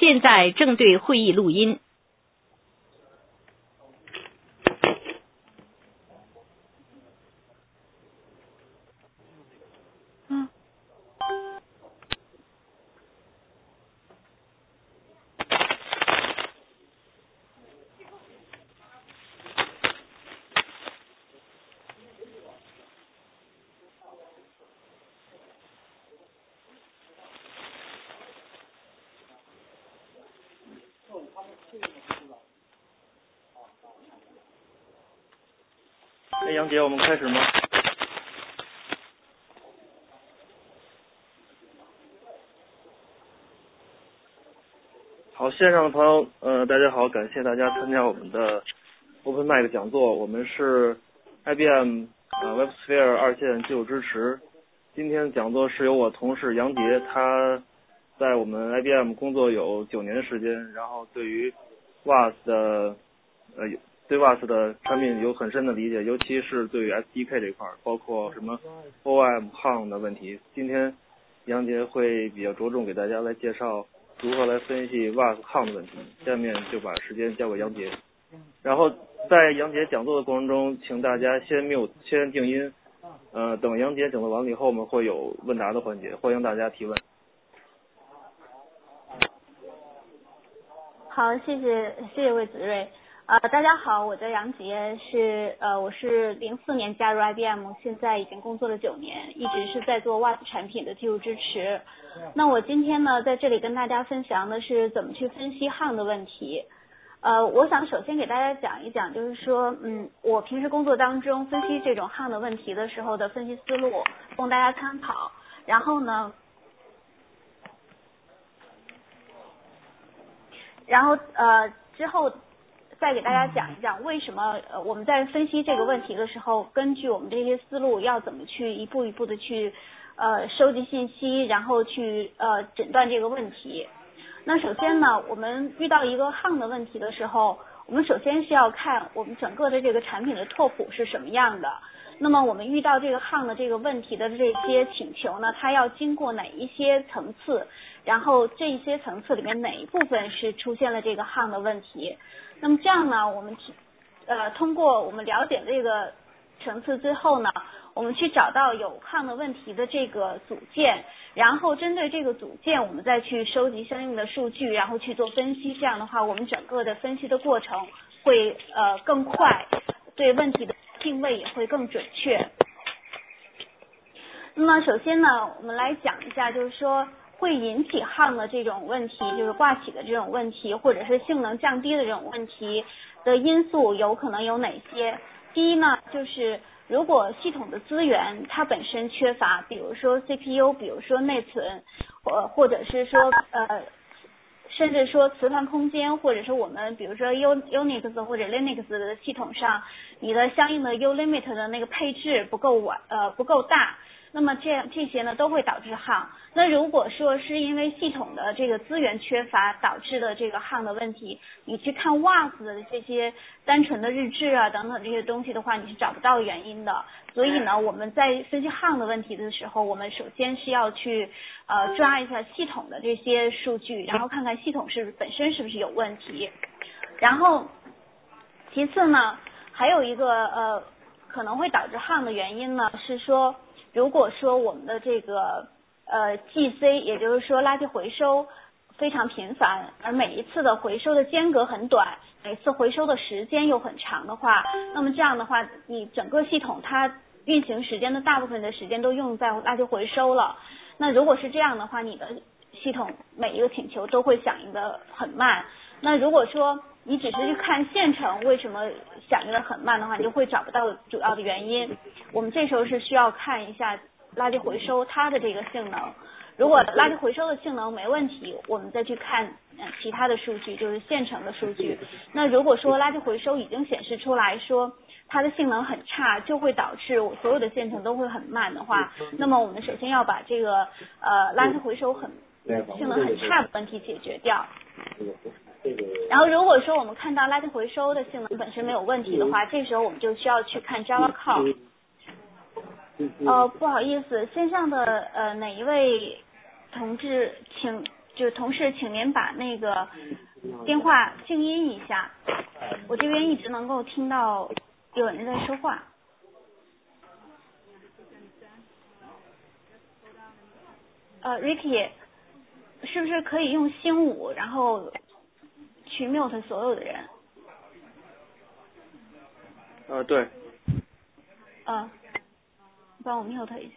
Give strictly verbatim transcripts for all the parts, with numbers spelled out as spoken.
现在正对会议录音。嗯。 哎，杨姐，我们开始吗？好，线上的朋友，呃，大家好，感谢大家参加我们的 Open Mic 讲座。我们是 I B M 呃 WebSphere 二线技术支持。今天的讲座是由我同事杨杰，他在我们 I B M 工作有九年的时间，然后对于 W A S 的呃对 W A S 的产品有很深的理解，尤其是对于 S D K 这块，包括什么 O M H A M 的问题。今天杨杰会比较着重给大家来介绍如何来分析 W A S H A M 的问题。下面就把时间交给杨杰。然后在杨杰讲座的过程中，请大家先 mute 先静音，呃，等杨杰讲座完了以后，我们会有问答的环节，欢迎大家提问。 好，谢谢谢谢魏子睿。呃，大家好，我叫杨杰，是呃我是零四年加入 I B M， 现在已经工作了九年，一直是在做 W A S 产品的技术支持。那我今天呢在这里跟大家分享的是怎么去分析 H A M 的问题。呃，我想首先给大家讲一讲，就是说，嗯，我平时工作当中分析这种 H A M 的问题的时候的分析思路，供大家参考。然后呢，然后呃之后再给大家讲一讲为什么呃我们在分析这个问题的时候，根据我们这些思路要怎么去一步一步的去呃收集信息，然后去呃诊断这个问题。那首先呢，我们遇到一个 H A M 的问题的时候，我们首先是要看我们整个的这个产品的拓扑是什么样的。那么我们遇到这个 H A M 的这个问题的这些请求呢，它要经过哪一些层次，然后这些层次里面哪一部分是出现了这个 H A M 的问题。那么这样呢，我们呃通过我们了解这个层次之后呢，我们去找到有 H A M 的问题的这个组件，然后针对这个组件我们再去收集相应的数据，然后去做分析。这样的话我们整个的分析的过程会呃更快，对问题的定位也会更准确。那么首先呢，我们来讲一下，就是说会引起 H A M 的这种问题，就是挂起的这种问题，或者是性能降低的这种问题的因素有可能有哪些。第一呢，就是如果系统的资源它本身缺乏，比如说 C P U， 比如说内存，或或者是说呃，甚至说磁盘空间，或者是我们比如说 Unix 或者 Linux 的系统上，你的相应的 U-Limit 的那个配置不够完呃不够大。那么这样这些呢都会导致 H A M。那如果说是因为系统的这个资源缺乏导致的这个 H A M 的问题，你去看 W A S 的这些单纯的日志啊等等这些东西的话，你是找不到原因的。所以呢，我们在分析 H A M 的问题的时候，我们首先是要去呃抓一下系统的这些数据，然后看看系统是本身是不是有问题。然后其次呢，还有一个呃可能会导致 H A M 的原因呢是说，如果说我们的这个呃 G C， 也就是说垃圾回收非常频繁，而每一次的回收的间隔很短，每次回收的时间又很长的话，那么这样的话，你整个系统它运行时间的大部分的时间都用在垃圾回收了。那如果是这样的话，你的系统每一个请求都会响应的很慢。那如果说你只是去看线程为什么响应的很慢的话，你就会找不到主要的原因。我们这时候是需要看一下垃圾回收它的这个性能。如果垃圾回收的性能没问题，我们再去看呃其他的数据，就是线程的数据。那如果说垃圾回收已经显示出来说它的性能很差，就会导致我所有的线程都会很慢的话，那么我们首先要把这个呃垃圾回收很性能很差的问题解决掉。然后如果说我们看到垃圾回收的性能本身没有问题的话，这时候我们就需要去看 Java Core。呃，不好意思，线上的呃哪一位同志，请就同事，请您把那个电话静音一下，我这边一直能够听到有人在说话。呃 ，Ricky， 是不是可以用星五，然后去 mute 所有的人？ 呃，对。 呃，帮我 mute 一下。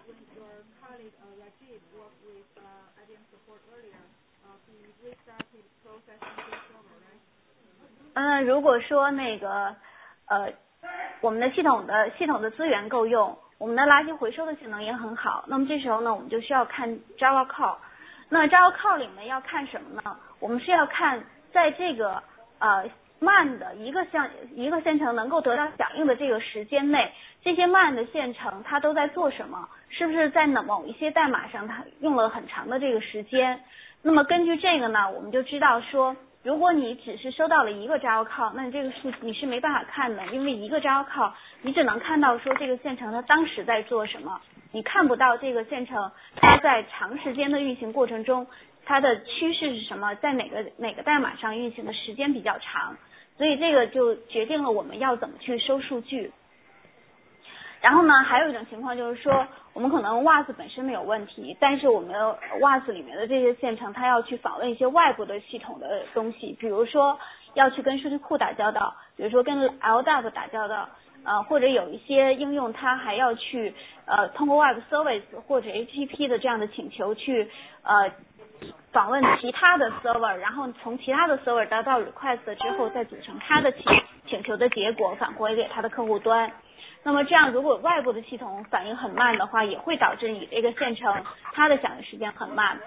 嗯，如果说那个呃，我们的系统的系统的资源够用，我们的垃圾回收的性能也很好，那么这时候呢，我们就需要看 Java Core。那 Java Core 里面要看什么呢？我们是要看在这个呃慢的一个项一个线程能够得到响应的这个时间内，这些慢的线程它都在做什么？是不是在某一些代码上它用了很长的这个时间？那么根据这个呢，我们就知道说，如果你只是收到了一个 Java Call， 那这个数你是没办法看的，因为一个 Java Call 你只能看到说这个线程它当时在做什么，你看不到这个线程它在长时间的运行过程中它的趋势是什么，在哪个哪个代码上运行的时间比较长，所以这个就决定了我们要怎么去收数据。然后呢，还有一种情况就是说，我们可能 W A S 本身没有问题，但是我们 W A S 里面的这些线程，它要去访问一些外部的系统的东西，比如说要去跟数据库打交道，比如说跟 L D A P 打交道，呃，或者有一些应用它还要去呃通过 Web Service 或者 H T T P 的这样的请求去呃访问其他的 server， 然后从其他的 server 得到 request 之后，再组成它的请请求的结果返回给它的客户端。那么这样，如果外部的系统反应很慢的话，也会导致你这个线程它的响应时间很慢。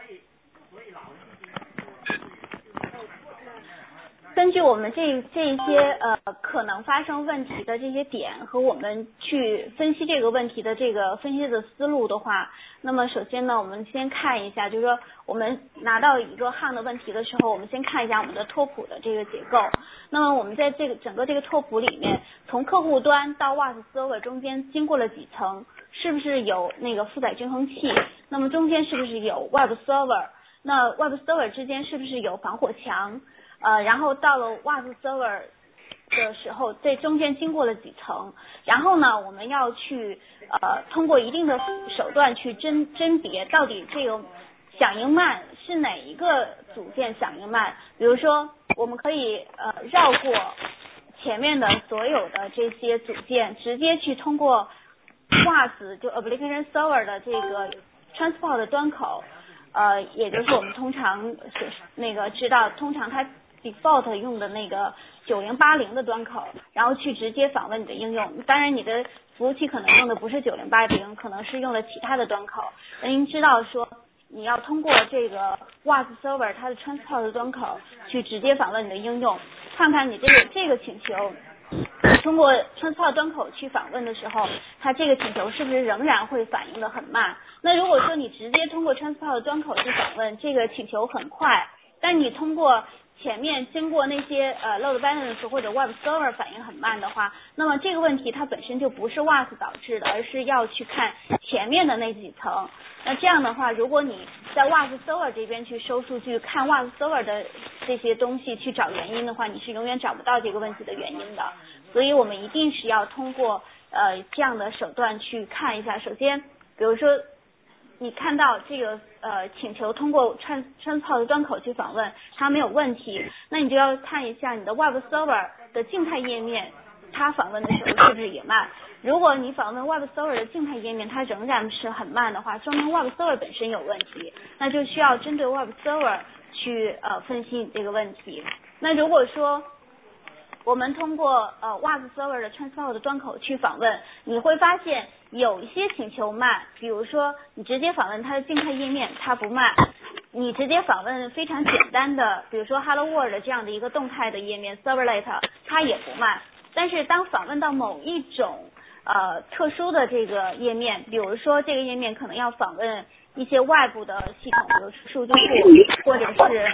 根据我们这这一些呃可能发生问题的这些点和我们去分析这个问题的这个分析的思路的话，那么首先呢，我们先看一下，就是说我们拿到一个项的问题的时候，我们先看一下我们的拓扑的这个结构。那么我们在这个整个这个拓扑里面，从客户端到 W A S Server 中间经过了几层，是不是有那个负载均衡器？那么中间是不是有 Web Server？ 那 Web Server 之间是不是有防火墙？呃，然后到了 W A S Server 的时候，这中间经过了几层，然后呢，我们要去呃通过一定的手段去甄甄别到底这个响应慢是哪一个组件响应慢。比如说，我们可以呃绕过前面的所有的这些组件，直接去通过 W A S 就 Application Server 的这个 Transport 的端口，呃，也就是我们通常所那个知道，通常它default 用的那个九零八零的端口，然后去直接访问你的应用。当然你的服务器可能用的不是九零八零，可能是用了其他的端口。那您知道说你要通过这个 W A S Server 它的 transport 的端口去直接访问你的应用，看看你这个这个请求通过 transport 端口去访问的时候，它这个请求是不是仍然会反应的很慢。那如果说你直接通过 transport 端口去访问，这个请求很快，但你通过前面经过那些呃 load balance 或者 web server 反应很慢的话，那么这个问题它本身就不是 W A S 导致的，而是要去看前面的那几层。那这样的话，如果你在 W A S server 这边去收数据，看 W A S server 的这些东西去找原因的话，你是永远找不到这个问题的原因的。所以我们一定是要通过呃这样的手段去看一下。首先，比如说你看到这个呃请求通过 trans transport 端口去访问，它没有问题，那你就要看一下你的 web server 的静态页面，它访问的时候是不是也慢。如果你访问 web server 的静态页面，它仍然是很慢的话，说明 web server 本身有问题，那就需要针对 web server 去呃分析你这个问题。那如果说我们通过呃 W A S Server 的 transport 的端口去访问，你会发现有一些请求慢，比如说你直接访问它的静态页面，它不慢；你直接访问非常简单的，比如说 Hello World 这样的一个动态的页面 Servlet， 它也不慢。但是当访问到某一种呃特殊的这个页面，比如说这个页面可能要访问一些外部的系统，比如数据库，或者是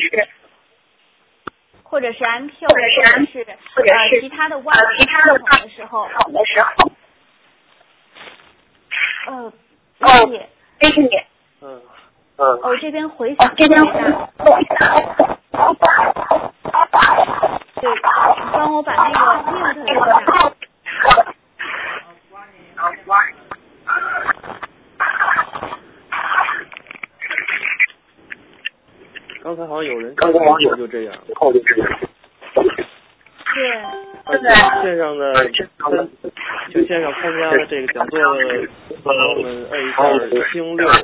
或者是 M Q， 或者是呃其他的外部系统的时候，呃，谢谢。 嗯嗯哦，这边回响这边回响。对，帮我把那个 mute 一下。 刚才好像有人刚才好像有就这样。 对。 而且线上的参就线上参加了这个讲座的朋友们按一下星六。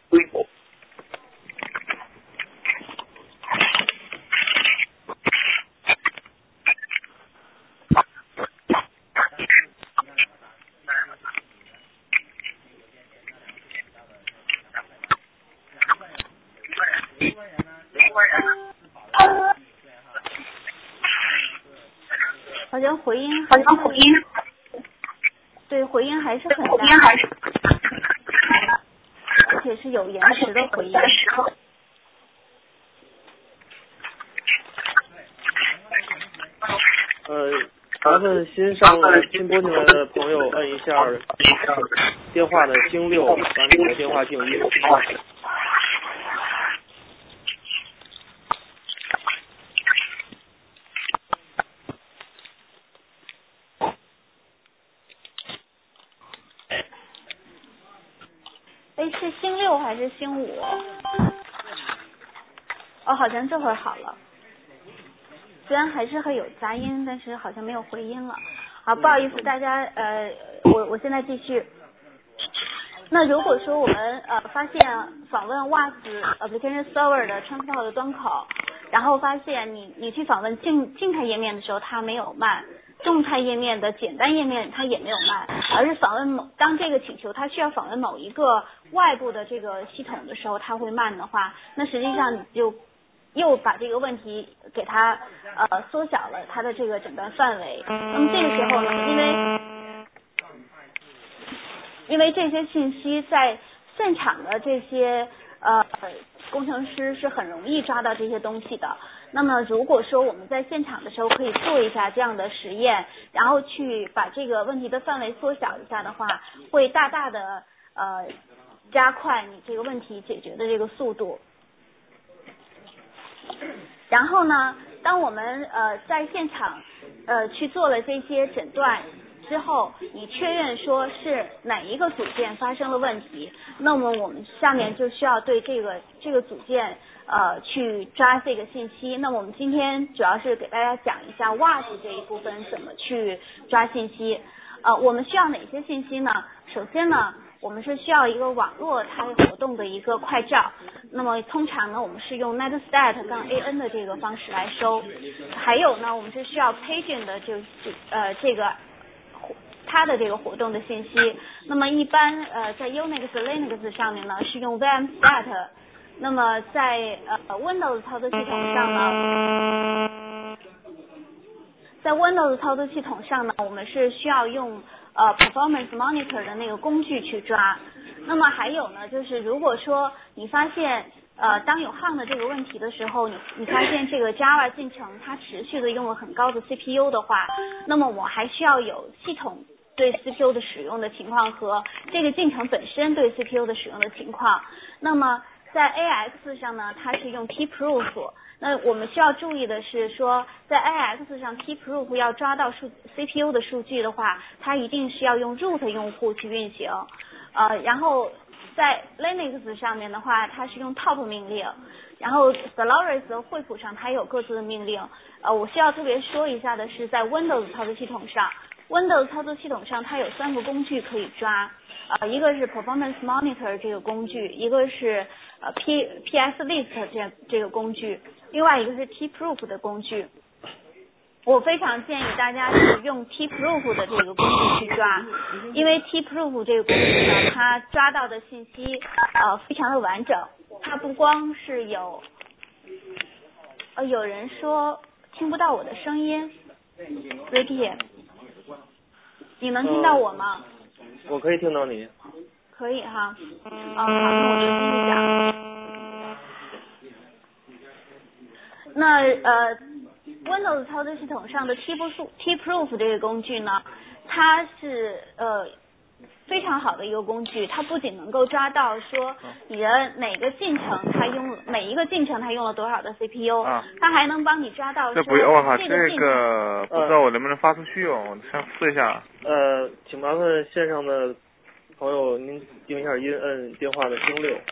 好像回音，好像回音，对，回音还是很大，而且是有延迟的回音。 呃，麻烦新上来新拨进来的朋友按一下电话的星六，把你的电话静音。 哎，是星六还是星五？哦，好像这会儿好了。虽然还是会有杂音，但是好像没有回音了。啊，不好意思，大家呃，我我现在继续。那如果说我们呃发现访问 W A S Application Server 的 transport 的端口，然后发现你你去访问静静态页面的时候它没有慢，动态页面的简单页面它也没有慢，而是访问某当这个请求它需要访问某一个外部的这个系统的时候它会慢的话，那实际上你就又把这个问题给它呃缩小了它的这个诊断范围。那么这个时候呢，因为因为这些信息在现场的这些呃工程师是很容易抓到这些东西的。那么如果说我们在现场的时候可以做一下这样的实验，然后去把这个问题的范围缩小一下的话，会大大的呃加快你这个问题解决的这个速度。然后呢，当我们呃在现场呃去做了这些诊断之后，你确认说是哪一个组件发生了问题，那么我们下面就需要对这个这个组件呃去抓这个信息。那么我们今天主要是给大家讲一下 W A S 这一部分怎么去抓信息。呃，我们需要哪些信息呢？首先呢，我们是需要一个网络它活动的一个快照。那么通常呢，我们是用 netstat 杠 A N 的这个方式来收。还有呢，我们是需要 paging 的就呃这个它的这个活动的信息。那么一般呃在 Unix、Linux 上面呢是用 vmstat。那么在呃 Windows 操作系统上呢，在 Windows 操作系统上呢，我们是需要用呃 Performance Monitor 的那个工具去抓。那么还有呢，就是如果说你发现呃当有 hang 的这个问题的时候，你你发现这个 Java 进程它持续的用了很高的 C P U 的话，那么我还需要有系统对 C P U 的使用的情况和这个进程本身对 C P U 的使用的情况。那么在 A X 上呢，它是用 tproof。那我们需要注意的是说，在 A X 上 tproof 要抓到数 C P U 的数据的话，它一定是要用 root 用户去运行。呃，然后在 Linux 上面的话，它是用 top 命令。然后 Solaris 和惠普上它有各自的命令。呃，我需要特别说一下的是，在 Windows 操作系统上 ，Windows 操作系统上它有三个工具可以抓。呃，一个是 Performance Monitor 这个工具，一个是呃 P PSList 这这个工具，另外一个是 tproof 的工具。我非常建议大家是用 tproof 的这个工具去抓，因为 tproof 这个工具呢，它抓到的信息呃非常的完整，它不光是有呃有人说听不到我的声音 ，Ricky， 你能听到我吗？ 呃我可以听到你。 可以哈，哦好，那我就继续讲。那呃 ，Windows 操作系统上的 tproof tproof 这个工具呢，它是呃非常好的一个工具，它不仅能够抓到说你的哪个进程它用每一个进程它用了多少的 C P U，、啊、它还能帮你抓到说这不要，我靠， 这个这个不知道我能不能发出去哦，我先试一下。 呃，请麻烦线上的朋友您定一下音，摁电话的星六。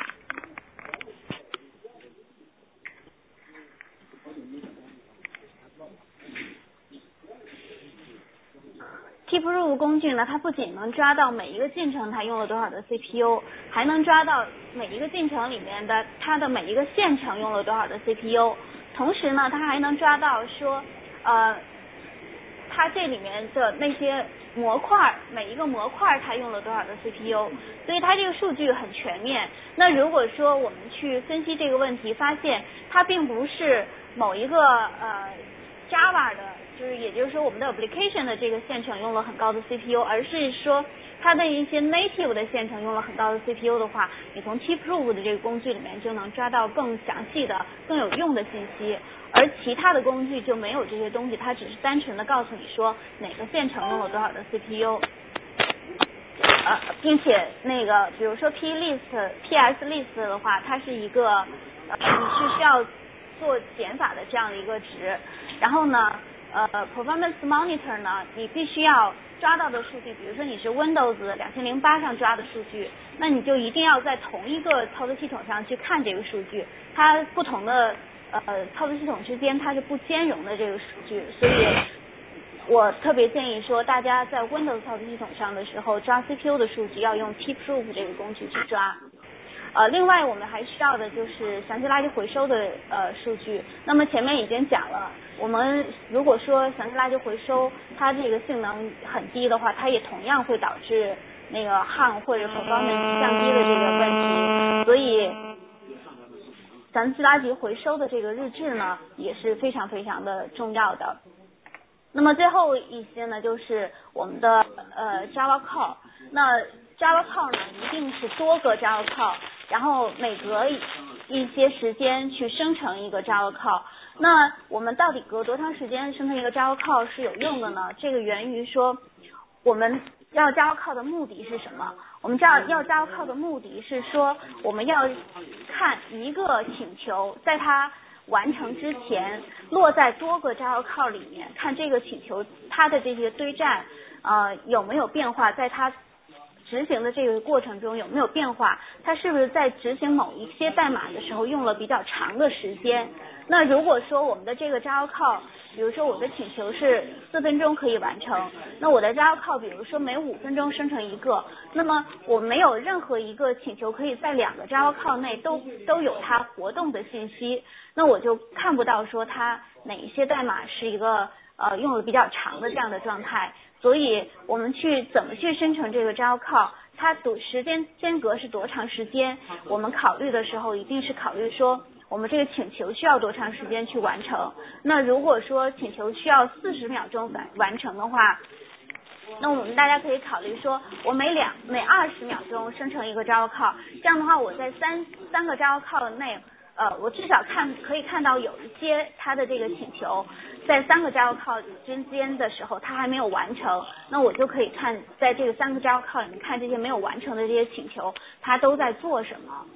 TipRove 工具呢，它不仅能抓到每一个进程它用了多少的 C P U， 还能抓到每一个进程里面的它的每一个线程用了多少的 C P U， 同时呢，它还能抓到说，呃，它这里面的那些模块，每一个模块它用了多少的 C P U， 所以它这个数据很全面。那如果说我们去分析这个问题，发现它并不是某一个呃 Java 的。就是也就是说我们的 application 的这个线程用了很高的 C P U， 而是说它的一些 native 的线程用了很高的 C P U 的话，你从 TipRove 的这个工具里面就能抓到更详细的更有用的信息，而其他的工具就没有这些东西，它只是单纯的告诉你说哪个线程用了多少的 C P U， 呃，并且那个比如说 plist、P S list 的话，它是一个呃你是需要做减法的这样的一个值，然后呢呃 performance monitor 呢，你必须要抓到的数据，比如说你是 Windows 两千零八上抓的数据，那你就一定要在同一个操作系统上去看这个数据，它不同的呃操作系统之间它是不兼容的这个数据，所以我特别建议说大家在 Windows 操作系统上的时候抓 C P U 的数据要用 TipRove 这个工具去抓。呃，另外我们还需要的就是详细垃圾回收的呃数据。那么前面已经讲了，我们如果说详细垃圾回收它这个性能很低的话，它也同样会导致那个 hang 或者 performance 降低的这个问题。所以详细垃圾回收的这个日志呢也是非常非常的重要的。那么最后一些呢就是我们的呃 Java Call， 那 Java Call 呢一定是多个 Java Call。然后每隔一些时间去生成一个 Java call， 那我们到底隔多长时间生成一个 Java call 是有用的呢？这个源于说我们要 Java call 的目的是什么？我们知道要 Java call 的目的是说我们要看一个请求在它完成之前落在多个 Java call 里面，看这个请求它的这些堆栈呃有没有变化，在它执行的这个过程中有没有变化，它是不是在执行某一些代码的时候用了比较长的时间。那如果说我们的这个 Java call， 比如说我的请求是四分钟可以完成，那我的 Java call 比如说每五分钟生成一个，那么我没有任何一个请求可以在两个 Java call 内都都有它活动的信息，那我就看不到说它哪一些代码是一个呃用了比较长的这样的状态。所以我们去怎么去生成这个 Java call， 它多时间间隔是多长时间，我们考虑的时候一定是考虑说我们这个请求需要多长时间去完成。那如果说请求需要四十秒钟完完成的话，那我们大家可以考虑说我每两每二十秒钟生成一个 Java call， 这样的话我在三三个 Java call 内呃，我至少看可以看到有一些它的这个请求在三个 Java call 之间的时候它还没有完成，那我就可以看在这个三个 Java call 里面看这些没有完成的这些请求它都在做什么。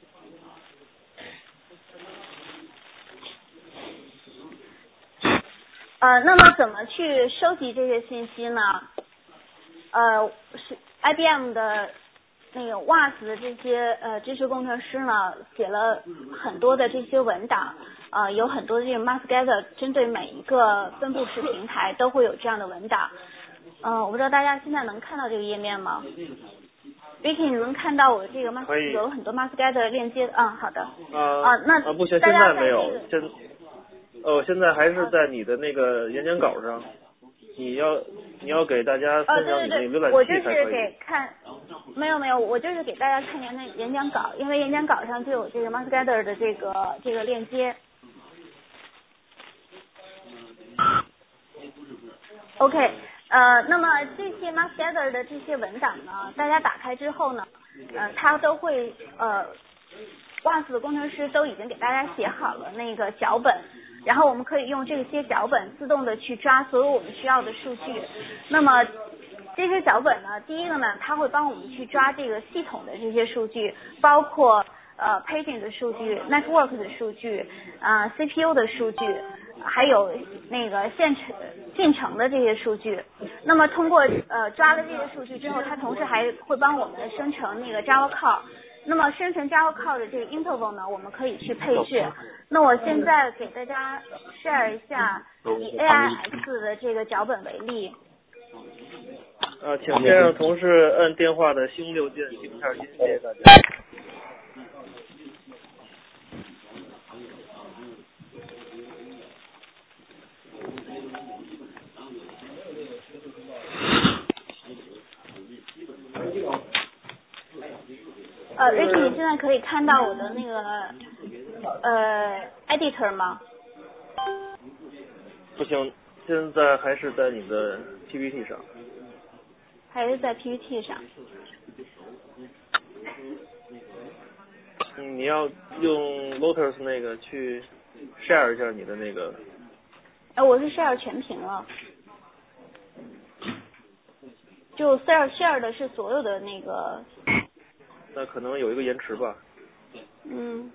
呃，那么怎么去收集这些信息呢？呃，是 I B M 的那个 W A S 的这些呃知识工程师呢，写了很多的这些文档，呃，有很多的这个 MassGather 针对每一个分布式平台都会有这样的文档。嗯、呃，我不知道大家现在能看到这个页面吗 ？Vicky， 你能看到我这个 Mass 有很多 MassGather 链接？嗯，好的。 啊啊，那啊不行，现在没有，现哦，现在还是在你的那个演讲稿上，你要你要给大家分享你的浏览器才可以。 我就是给看，没有没有，我就是给大家看演那演讲稿，因为演讲稿上就有这个 MassGather 的这个这个链接。OK， 呃，那么这些 MassGather 的这些文档呢，大家打开之后呢，呃，它都会呃 W A S 的工程师都已经给大家写好了那个脚本。然后我们可以用这些脚本自动的去抓所有我们需要的数据。那么这些脚本呢，第一个呢，它会帮我们去抓这个系统的这些数据，包括呃 paging 的数据、network 的数据、啊、呃、C P U 的数据，还有那个现成进程的这些数据。那么通过呃抓了这些数据之后，它同时还会帮我们生成那个 Java Call。那么生成 Java Call 的这个 interval 呢，我们可以去配置。那我现在给大家 share 一下以 A I X 的这个脚本为例。 呃，请先让同事按电话的星六键静一下音，谢谢大家。 呃 Ricky 你现在可以看到我的那个呃 editor 吗？ 不行，现在还是在你的 P P T 上。 还是在 P P T 上？ 嗯，你要用 Lotus 那个去 share 一下你的那个。 呃，我是 share 全屏了。就 share share 的是所有的那个。 那可能有一个延迟吧。 嗯。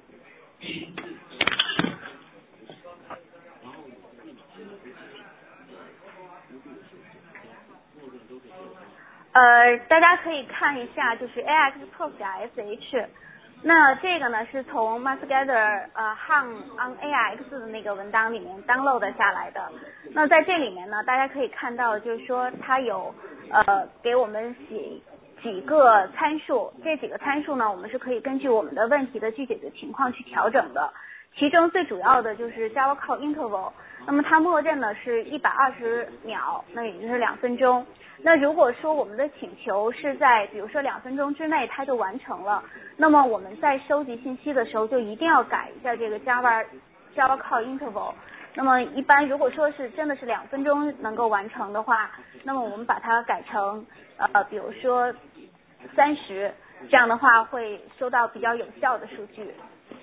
呃，大家可以看一下，就是 A X Prof 点 S H， 那这个呢是从 Mathgather 呃 Hang on A X 的那个文档里面 download 下来的。那在这里面呢，大家可以看到，就是说它有呃给我们写几个参数，这几个参数呢，我们是可以根据我们的问题的具体的情况去调整的。其中最主要的就是 Java Call Interval， 那么它默认呢是一百二十秒，那也就是两分钟。那如果说我们的请求是在比如说两分钟之内它就完成了，那么我们在收集信息的时候就一定要改一下这个 Java Java Call Interval。那么一般如果说是真的是两分钟能够完成的话，那么我们把它改成呃比如说三十，这样的话会收到比较有效的数据。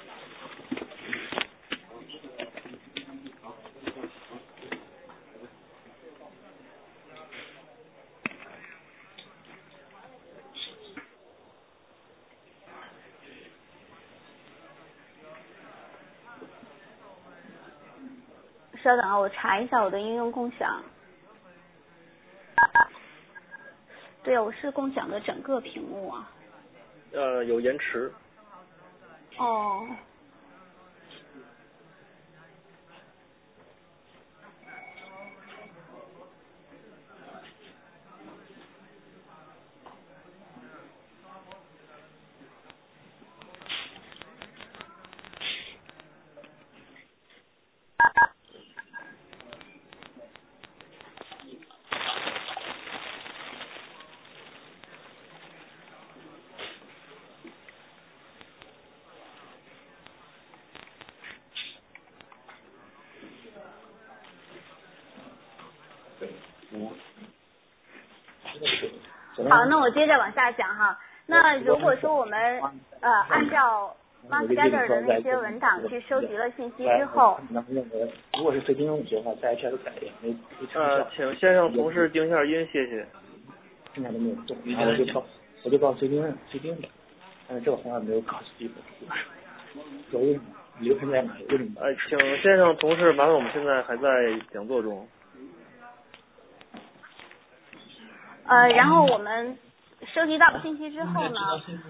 稍等啊，我查一下我的应用共享。对啊，我是共享的整个屏幕啊。 呃，有延迟。 哦。好，那我接着往下讲哈。那如果说我们呃按照 Mathgather 的那些文档去收集了信息之后， 如果是随机用的话，在 H S 改也没没成效。 呃，请先让同事静一下音，谢谢。 现在都没有动，然后我就报我就报随机用随机用的，但是这个方案没有告诉地方，有为什么？流程在哪？为什么？ 呃，请先生同事，麻烦我们现在还在讲座中。 呃，然后我们收集到信息之后呢？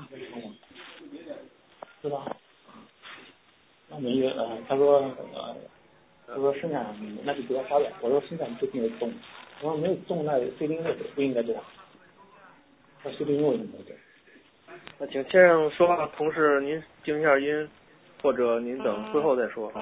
知道。那没呃，他说呃，他说生产那就不要发表。我说生产最近有动，我说没有动，那最近的不应该这样。他最近为什么这？ 那请先生说话，同事您静一下音，或者您等会后再说。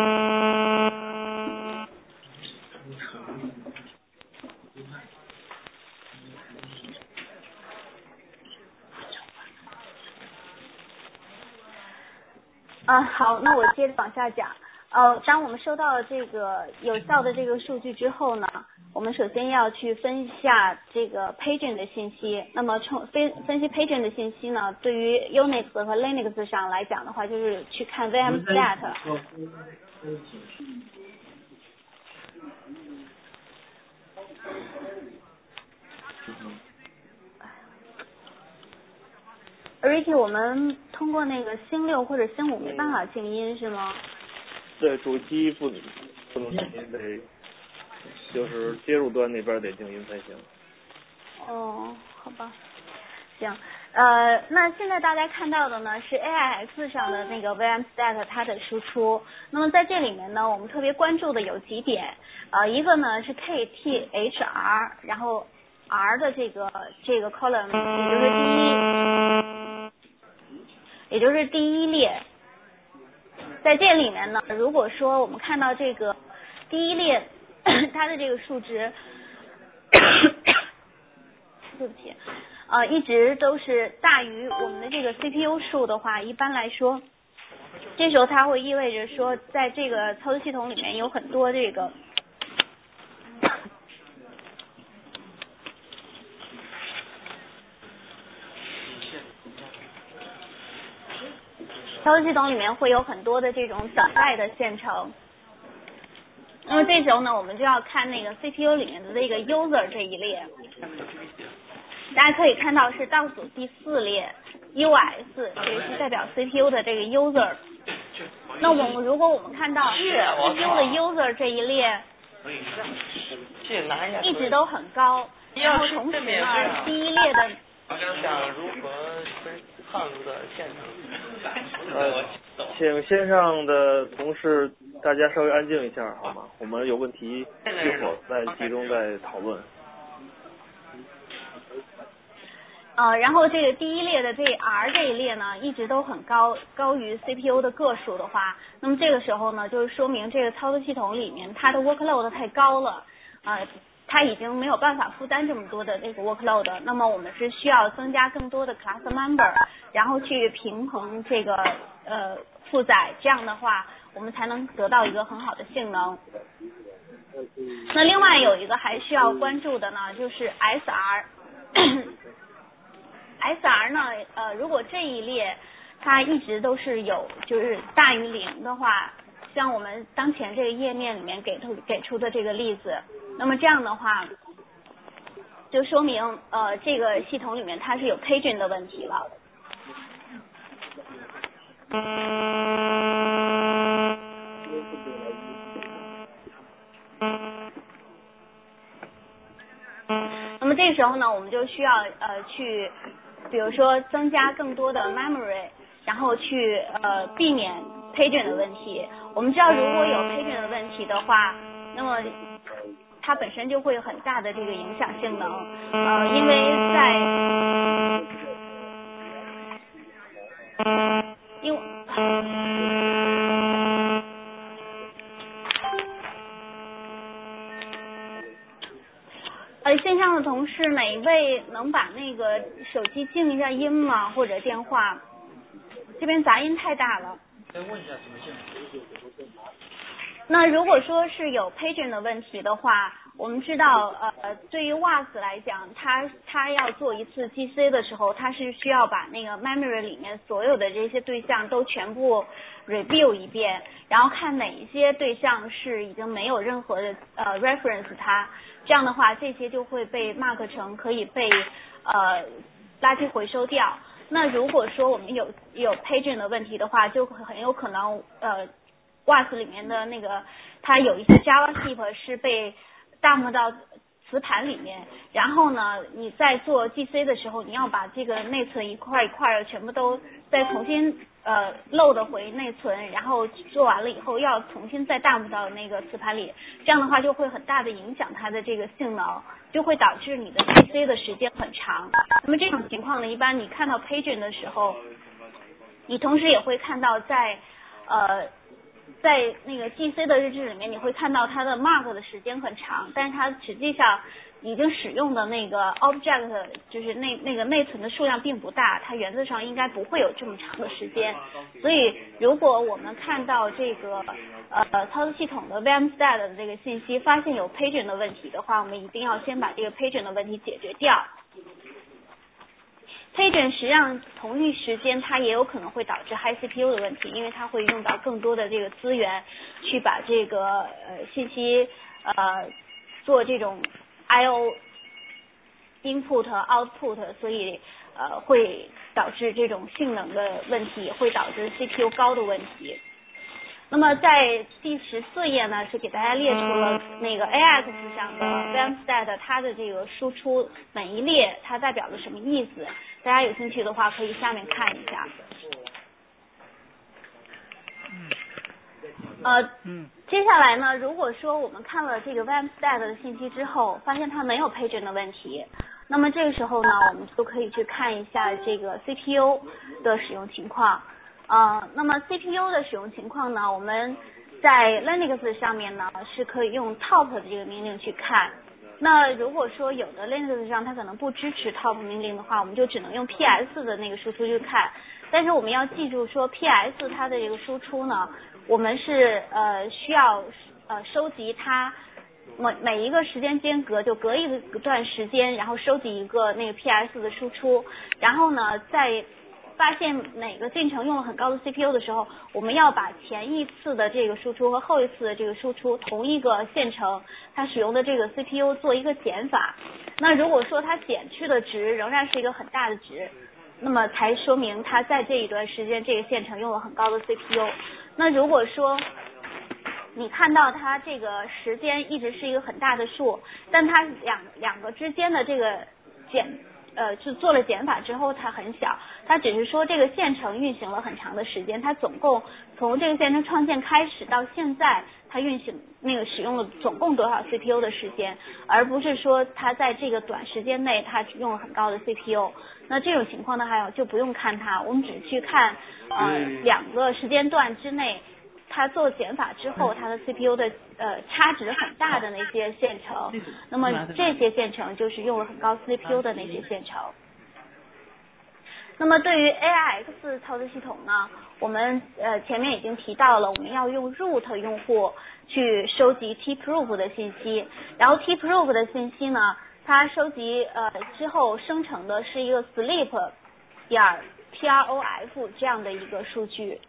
啊，好，那我接着往下讲。呃，当我们收到了这个有效的这个数据之后呢，我们首先要去分析下这个 paging 的信息。那么从分分析 paging 的信息呢，对于 Unix 和 Linux 上来讲的话，就是去看 V M stat。 Ricky， 我们通过那个星六或者星五没办法静音是吗？ 对，主机不不能静音，得就是接入端那边得静音才行。 哦，好吧，行。呃，那现在大家看到的呢是 A I X 上的那个 V M Stat 它的输出。那么在这里面呢，我们特别关注的有几点，呃，一个呢是 K T H R， 然后 R 的这个这个 column， 也就是第一，也就是第一列。在这里面呢，如果说我们看到这个第一列它的这个数值，对不起。呃，一直都是大于我们的这个 C P U 数的话，一般来说，这时候它会意味着说，在这个操作系统里面有很多这个操作系统里面会有很多的这种等待的线程。那么这时候呢，我们就要看那个 C P U 里面的这个 user 这一列。大家可以看到是倒数第四列 U S， 这个是代表 C P U 的这个 user。那我们如果我们看到 C P U 的 user 这一列一直都很高，然后同时呢，第一列的想如何分汉族的现场？ 呃，请线上的同事大家稍微安静一下好吗？我们有问题一会儿再集中再讨论。 呃，然后这个第一列的这 R 这一列呢，一直都很高，高于 C P U 的个数的话，那么这个时候呢，就是说明这个操作系统里面它的 workload 太高了，呃，它已经没有办法负担这么多的这个 workload， 那么我们是需要增加更多的 class member， 然后去平衡这个呃负载，这样的话我们才能得到一个很好的性能。那另外有一个还需要关注的呢，就是 S R。S R 呢，呃，如果这一列它一直都是有就是大于零的话，像我们当前这个页面里面给出给出的这个例子，那么这样的话，就说明呃这个系统里面它是有 paging 的问题了。那么这时候呢，我们就需要呃去。比如说增加更多的 memory， 然后去呃避免 paging 的问题。我们知道如果有 paging 的问题的话，那么它本身就会有很大的这个影响性能，呃，因为在因为呃，线上的同事哪一位能把那个手机静一下音吗？或者电话？这边杂音太大了。 再问一下什么线？ 那如果说是有 paging 的问题的话，我们知道，呃，对于 W A S 来讲，它它要做一次 G C 的时候，它是需要把那个 memory 里面所有的这些对象都全部 review 一遍，然后看哪一些对象是已经没有任何的呃 reference 它，这样的话，这些就会被 mark 成可以被呃垃圾回收掉。那如果说我们有有 paging 的问题的话，就很有可能呃 W A S 里面的那个它有一些 JavaScript 是被dump 到磁盘里面，然后呢，你在做 G C 的时候，你要把这个内存一块一块全部都再重新呃 load 回内存，然后做完了以后要重新再 dump 到那个磁盘里，这样的话就会很大的影响它的这个性能，就会导致你的 G C 的时间很长。那么这种情况呢，一般你看到 paging 的时候，你同时也会看到在呃。在那个 G C 的日志里面，你会看到它的 mark 的时间很长，但是它实际上已经使用的那个 object 就是那那个内存的数量并不大，它原则上应该不会有这么长的时间。所以如果我们看到这个呃操作系统的 V M Stat 的这个信息，发现有 paging 的问题的话，我们一定要先把这个 paging 的问题解决掉。paging 实际上同一时间它也有可能会导致 high C P U 的问题，因为它会用到更多的这个资源去把这个呃信息呃做这种 I O input output， 所以呃会导致这种性能的问题，也会导致 C P U 高的问题。那么在第十四页呢，是给大家列出了那个 A X 上的 V M Stat 它的这个输出每一列它代表了什么意思，大家有兴趣的话可以下面看一下。呃，接下来呢，如果说我们看了这个 V M Stat 的信息之后，发现它没有配置的问题，那么这个时候呢，我们就可以去看一下这个 C P U 的使用情况。呃，那么 C P U 的使用情况呢，我们在 Linux 上面呢是可以用 top 的这个命令去看。那如果说有的 Linux 上它可能不支持 top 命令的话，我们就只能用 P S 的那个输出去看。但是我们要记住说 P S 它的这个输出呢，我们是呃需要呃收集它每每一个时间间隔，就隔一段时间，然后收集一个那个 P S 的输出，然后呢在发现哪个进程用了很高的 C P U 的时候，我们要把前一次的这个输出和后一次的这个输出同一个线程它使用的这个 C P U 做一个减法。那如果说它减去的值仍然是一个很大的值，那么才说明它在这一段时间这个线程用了很高的 C P U。那如果说你看到它这个时间一直是一个很大的数，但它两两个之间的这个减呃，就做了减法之后它很小，它只是说这个线程运行了很长的时间，它总共从这个线程创建开始到现在，它运行那个使用了总共多少 C P U 的时间，而不是说它在这个短时间内它用了很高的 C P U。那这种情况呢，还有就不用看它，我们只去看呃两个时间段之内。它做减法之后，它的 C P U 的呃差值很大的那些线程，那么这些线程就是用了很高 C P U 的那些线程。那么对于 A I X 操作系统呢，我们呃前面已经提到了，我们要用 root 用户去收集 tproof 的信息，然后 tproof 的信息呢，它收集呃之后生成的是一个 sleep 点 prof 这样的一个数据。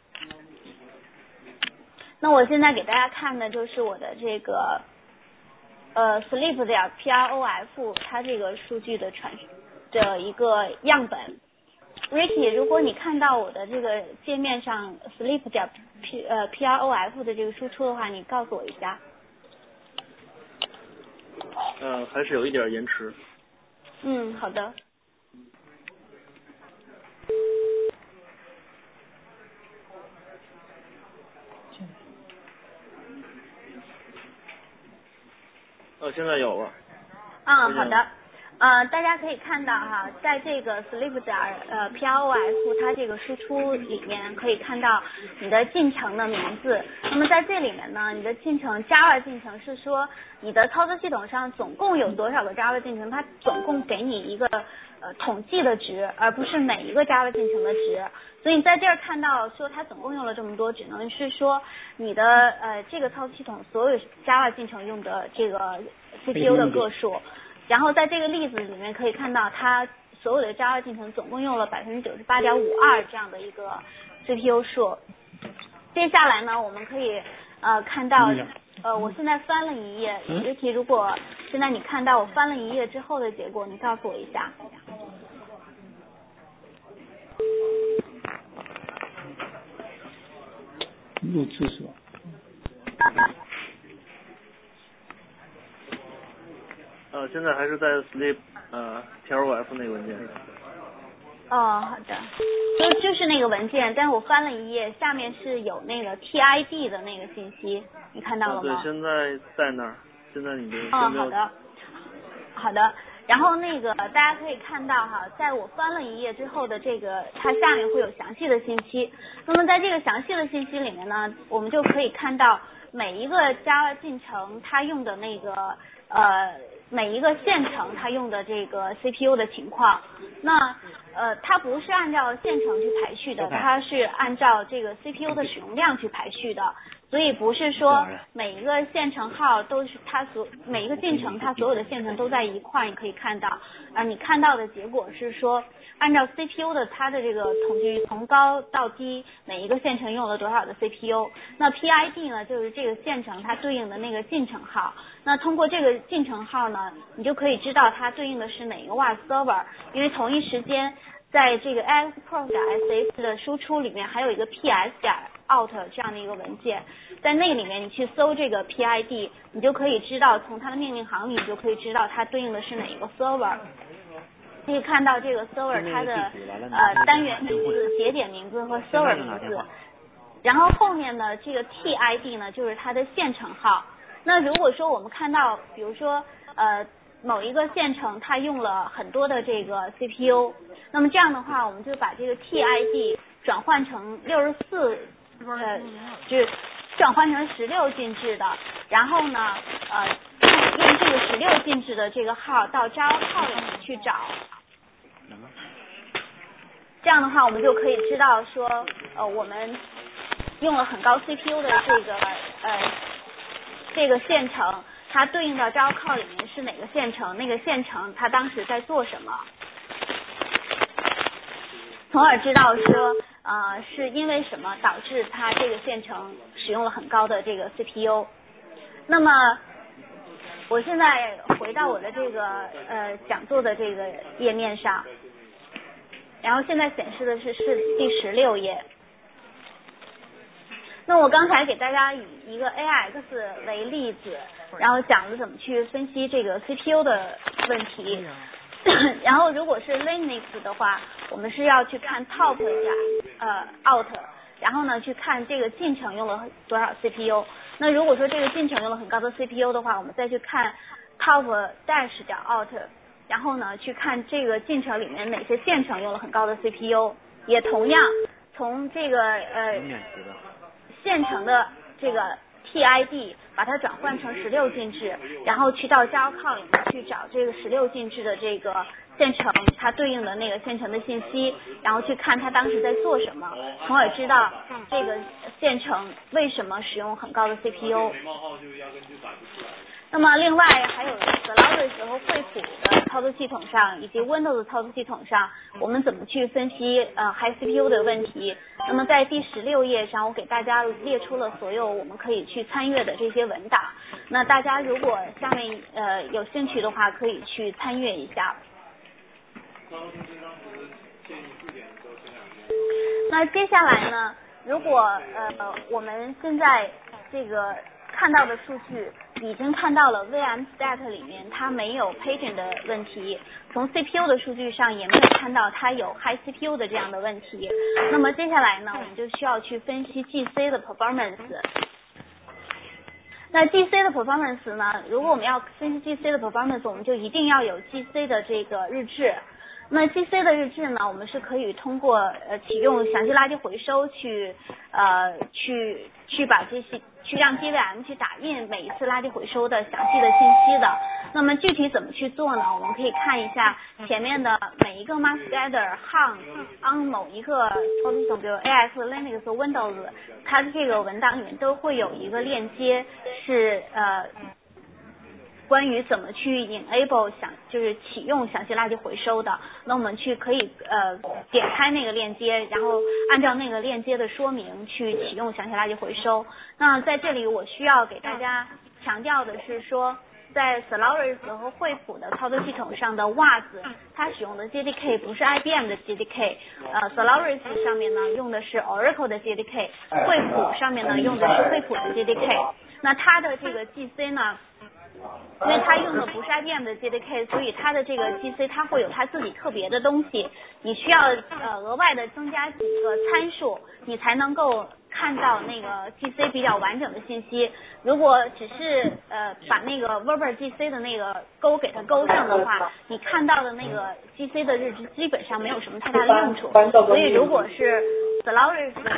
那我现在给大家看的就是我的这个呃 sleep 点 prof 它这个数据的传的一个样本。Ricky， 如果你看到我的这个界面上 sleep 点 p 呃 prof 的这个输出的话，你告诉我一下。 呃，还是有一点延迟。 嗯，好的。 呃，现在有了。 嗯，好的。呃，大家可以看到哈，在这个 sleep 点呃 prof 它这个输出里面可以看到你的进程的名字。那么在这里面呢，你的进程 Java 进程是说你的操作系统上总共有多少个 Java 进程，它总共给你一个呃统计的值，而不是每一个 Java 进程的值。所以你在这儿看到说它总共用了这么多，只能是说你的呃这个操作系统所有 Java 进程用的这个 C P U 的个数。然后在这个例子里面可以看到，它所有的 Java 进程总共用了百分之九十八点五二这样的一个 C P U 数。接下来呢，我们可以呃看到，呃，我现在翻了一页，尤其如果现在你看到我翻了一页之后的结果，你告诉我一下。 录制是吧？ 呃，现在还是在 sleep 呃 prof 那个文件上。 哦，好的，就就是那个文件，但是我翻了一页，下面是有那个 T I D 的那个信息，你看到了吗？ 对，现在在那儿，现在你就哦，好的，好的。然后那个大家可以看到哈，在我翻了一页之后的这个，它下面会有详细的信息。那么在这个详细的信息里面呢，我们就可以看到每一个 Java 进程它用的那个呃。每一个线程它用的这个 C P U 的情况，那呃它不是按照线程去排序的，它是按照这个 C P U 的使用量去排序的，所以不是说每一个线程号都是它所每一个进程它所有的线程都在一块，你可以看到啊，你看到的结果是说按照 C P U 的它的这个统计从高到低每一个线程用了多少的 C P U， 那 P I D 呢就是这个线程它对应的那个进程号，那通过这个进程号呢，你就可以知道它对应的是哪一个 W A S server， 因为同一时间在这个 axprof.sh 的输出里面还有一个 ps 点 out 这样的一个文件，在那里面你去搜这个 P I D， 你就可以知道从它的命令行里你就可以知道它对应的是哪一个 server。可以看到这个 server 它的呃单元名字、节点名字和 server 名字，然后后面呢这个 T I D 呢就是它的线程号。那如果说我们看到比如说呃某一个线程它用了很多的这个 C P U， 那么这样的话我们就把这个 T I D 转换成六十四呃就是转换成十六进制的，然后呢呃用这个十六进制的这个号到 Java 号里面去找，这样的话我们就可以知道说呃我们用了很高 C P U 的这个呃这个线程，它对应到 Java 号里面是哪个线程，那个线程它当时在做什么，从而知道说呃是因为什么导致它这个线程使用了很高的这个 C P U。那么我现在回到我的这个呃讲座的这个页面上，然后现在显示的是是第十六页。那我刚才给大家以一个 A I X 为例子，然后讲了怎么去分析这个 C P U 的问题。然后如果是 Linux 的话，我们是要去看 top 加呃 out， 然后呢去看这个进程用了多少 C P U。那如果说这个进程用了很高的 C P U 的话，我们再去看 top dash 点 out， 然后呢去看这个进程里面哪些线程用了很高的 C P U， 也同样从这个呃线程的这个 T I D 把它转换成十六进制，然后去到 Java 号里面去找这个十六进制的这个线程它对应的那个线程的信息，然后去看它当时在做什么，从而知道这个线程为什么使用很高的 C P U。那么另外还有 Solaris 和惠普的操作系统上以及 Windows 操作系统上，我们怎么去分析呃 High C P U 的问题。那么在第十六页上我给大家列出了所有我们可以去参阅的这些文档，那大家如果下面呃有兴趣的话可以去参阅一下。那接下来呢，如果呃我们现在这个看到的数据已经看到了 V M Stat 里面它没有 paging 的问题，从 C P U 的数据上也没有看到它有 High C P U 的这样的问题，那么接下来呢我们就需要去分析 G C 的 performance。 那 G C 的 performance 呢，如果我们要分析 G C 的 performance， 我们就一定要有 G C 的这个日志。那 G C 的日志呢，我们是可以通过呃启用详细垃圾回收去呃去去把这些去让 J V M 去打印每一次垃圾回收的详细的信息的。那么具体怎么去做呢？我们可以看一下前面的每一个 master hang on 某一个操作系统，比如 A X Linux、Windows， 它的这个文档里面都会有一个链接，是呃。关于怎么去 enable 想就是启用详细垃圾回收的，那我们去可以呃点开那个链接，然后按照那个链接的说明去启用详细垃圾回收。那在这里我需要给大家强调的是说，在 Solaris 和惠普的操作系统上的袜子，它使用的 J D K 不是 I B M 的 J D K， 呃 Solaris 上面呢用的是 Oracle 的 J D K， 惠普上面呢用的是惠普的 J D K。 那它的这个 G C 呢，因为它用的不是 I B M 的 J D K， 所以它的这个 G C 它会有它自己特别的东西，你需要呃额外的增加几个参数，你才能够看到那个 G C 比较完整的信息。如果只是呃把那个 Verber G C 的那个勾给它勾上的话，你看到的那个 G C 的日志基本上没有什么太大的用处。所以如果是 Solaris 的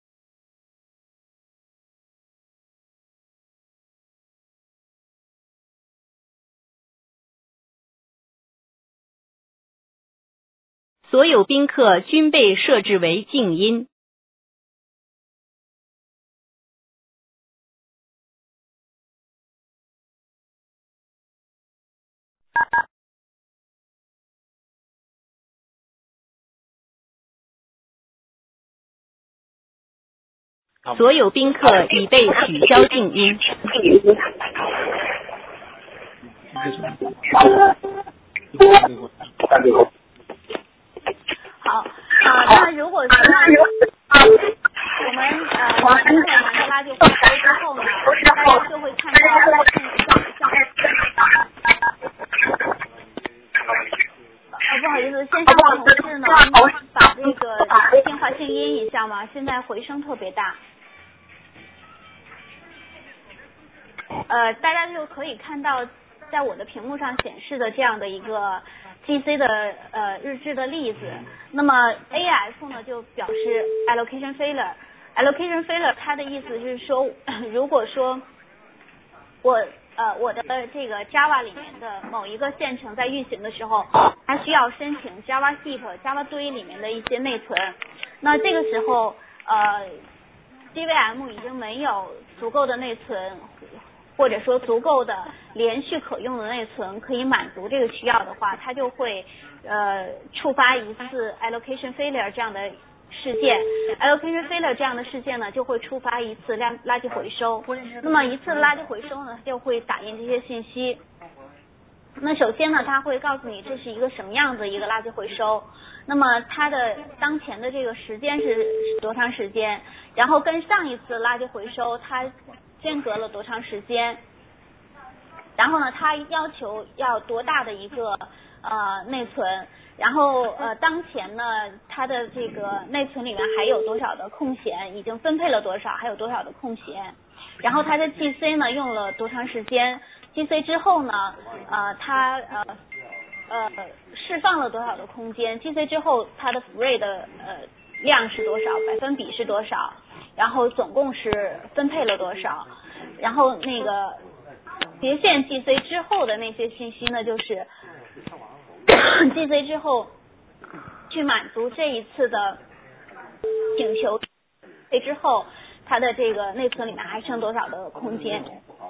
所有宾客均被设置为静音。所有宾客已被取消静音。 思，线上的同事呢，把这个电话静音一下嘛，现在回声特别大。呃，大家就可以看到，在我的屏幕上显示的这样的一个 G C 的呃日志的例子。那么 A F 呢，就表示 allocation failure。allocation failure 它的意思就是说，如果说我呃我的这个 Java 里面的某一个线程在运行的时候，它需要申请 Java heap、Java 堆里面的一些内存，那这个时候呃 J V M 已经没有足够的内存，或者说足够的连续可用的内存可以满足这个需要的话，它就会呃触发一次 allocation failure 这样的事件。 allocation failure 这样的事件呢，就会触发一次垃垃圾回收。那么一次垃圾回收呢，就会打印这些信息。那首先呢，它会告诉你这是一个什么样子一个垃圾回收，那么它的当前的这个时间是多长时间，然后跟上一次垃圾回收它间隔了多长时间，然后呢，它要求要多大的一个呃内存，然后呃当前呢它的这个内存里面还有多少的空闲，已经分配了多少，还有多少的空闲，然后它的 G C 呢用了多长时间， G C 之后呢呃它呃呃释放了多少的空间， G C 之后它的 free 的呃量是多少，百分比是多少，然后总共是分配了多少，然后那个别线 G C 之后的那些信息呢，就是 G C 之后去满足这一次的请求之后，它的这个内存里面还剩多少的空间。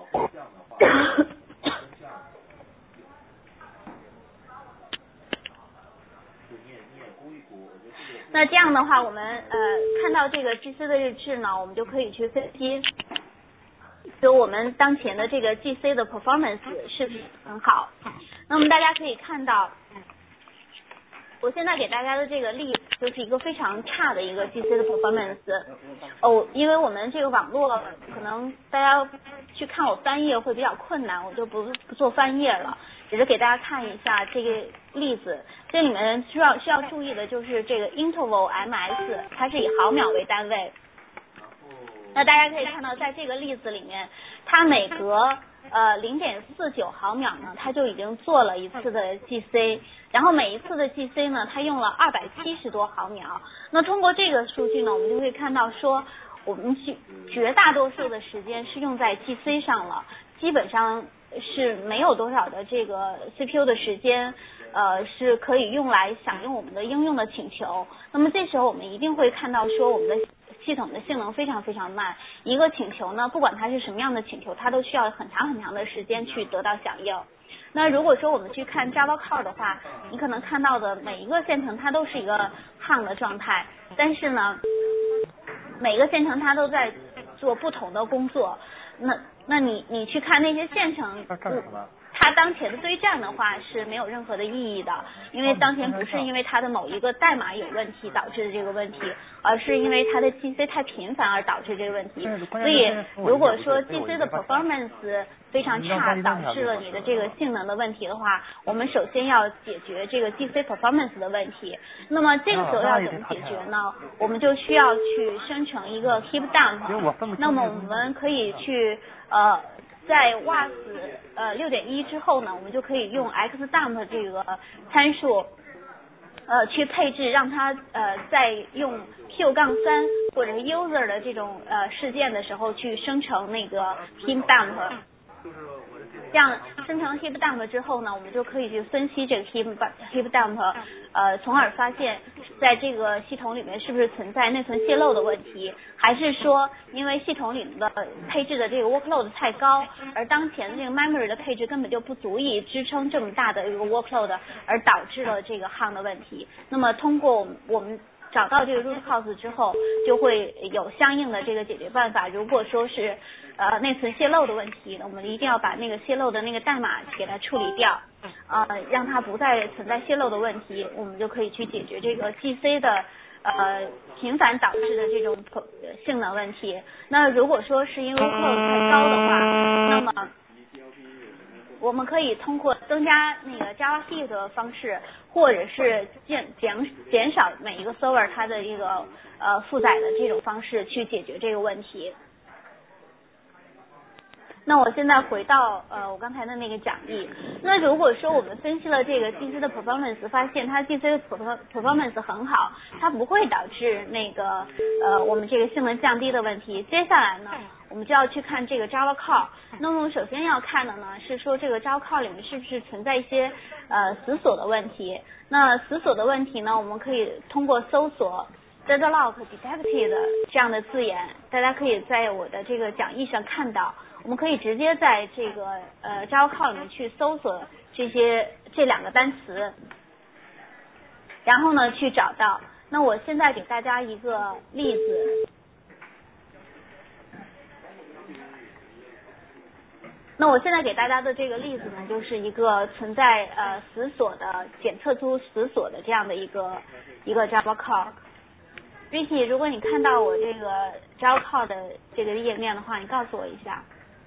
那这样的话，我们呃看到这个 G C 的日志呢，我们就可以去分析，就我们当前的这个 G C 的 performance 是不是很好。那么大家可以看到，我现在给大家的这个例子就是一个非常差的一个 G C 的 performance。哦，因为我们这个网络可能大家去看我翻页会比较困难，我就不不做翻页了，只是给大家看一下这个例子。这里面需要需要注意的就是这个 interval M S， 它是以毫秒为单位。那大家可以看到，在这个例子里面，它每隔呃 零点四九毫秒呢，它就已经做了一次的 G C， 然后每一次的 G C 呢，它用了二百七十多毫秒。那通过这个数据呢，我们就会看到说，我们绝绝大多数的时间是用在 G C 上了，基本上是没有多少的这个 C P U 的时间呃是可以用来响应我们的应用的请求。那么这时候我们一定会看到说，我们的系统的性能非常非常慢，一个请求呢，不管它是什么样的请求，它都需要很长很长的时间去得到响应。那如果说我们去看 Java Core 的话，你可能看到的每一个线程它都是一个 hang 的状态，但是呢，每个线程它都在做不同的工作。那那你你去看那些线程，它当前的堆栈的话是没有任何的意义的，因为当前不是因为它的某一个代码有问题导致的这个问题，而是因为它的 G C 太频繁而导致这个问题。所以如果说 G C 的 performance 非常差，导致了你的这个性能的问题的话，我们首先要解决这个 G C performance 的问题。那么这个时候要怎么解决呢？我们就需要去生成一个 heap dump。那么我们可以去呃在 W A S 呃 六点一 之后呢，我们就可以用 xdump 这个参数呃去配置，让它呃在用 Q 杠三或者是 user 的这种呃事件的时候去生成那个 heap dump。这样生成 heap dump 之后呢，我们就可以去分析这个 heap heap dump， 呃，从而发现在这个系统里面是不是存在内存泄漏的问题，还是说因为系统里的配置的这个 workload 太高，而当前的这个 memory 的配置根本就不足以支撑这么大的一个 workload， 而导致了这个 hang 的问题。那么通过我们我们找到这个 root cause 之后，就会有相应的这个解决办法。如果说是呃内存泄漏的问题，我们一定要把那个泄漏的那个代码给它处理掉，呃让它不再存在泄漏的问题，我们就可以去解决这个 G C 的呃频繁导致的这种性能问题。那如果说是因为 workload 太高的话，那么我我们可以通过增加那个 JavaScript 的方式，或者是减减减少每一个 server 它的一个呃负载的这种方式去解决这个问题。那我现在回到呃我刚才的那个讲义。那如果说我们分析了这个 G C 的 performance， 发现它 G C 的 performance 很好，它不会导致那个呃我们这个性能降低的问题。接下来呢，我们就要去看这个 Java Call。那么首先要看的呢是说这个 Java Call 里面是不是存在一些呃死锁的问题。那死锁的问题呢，我们可以通过搜索 deadlock detected 这样的字眼，大家可以在我的这个讲义上看到。我们可以直接在这个呃 Java Call 里面去搜索这些这两个单词，然后呢去找到。那我现在给大家一个例子。那我现在给大家的这个例子呢，就是一个存在呃死锁的检测出死锁的这样的一个一个 Java Call。Ricky， 如果你看到我这个 Java Call 的这个页面的话，你告诉我一下。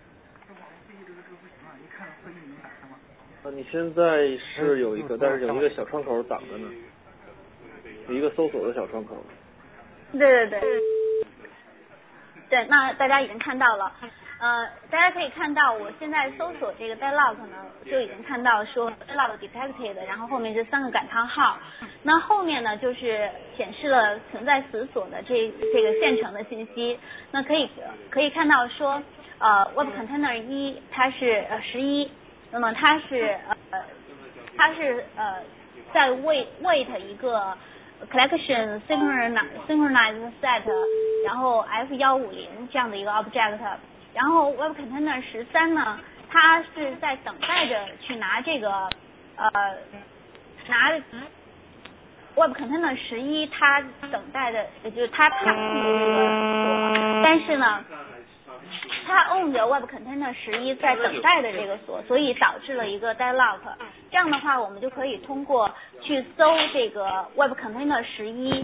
啊，你现在是有一个，但是有一个小窗口挡着呢，有一个搜索的小窗口。 对对对，对，那大家已经看到了。呃，大家可以看到，我现在搜索这个 deadlock 呢，就已经看到说 deadlock detected， 然后后面这三个感叹号。那后面呢，就是显示了存在死锁的这这个现成的信息。那可以可以看到说，呃 ，Web Container 一它是呃十一。那么它是呃，它是呃在 wait wait 一个 collection synchronize synchronize set， 然后 F 一五零这样的一个 object， 然后 Web Container 十三呢，它是在等待着去拿这个呃拿 Web Container 十一，它等待的也就是它它 own 的这个锁，但是呢。它 own 着 Web Container 十一在等待的这个锁，所以导致了一个 deadlock。这样的话，我们就可以通过去搜这个 Web Container 十一，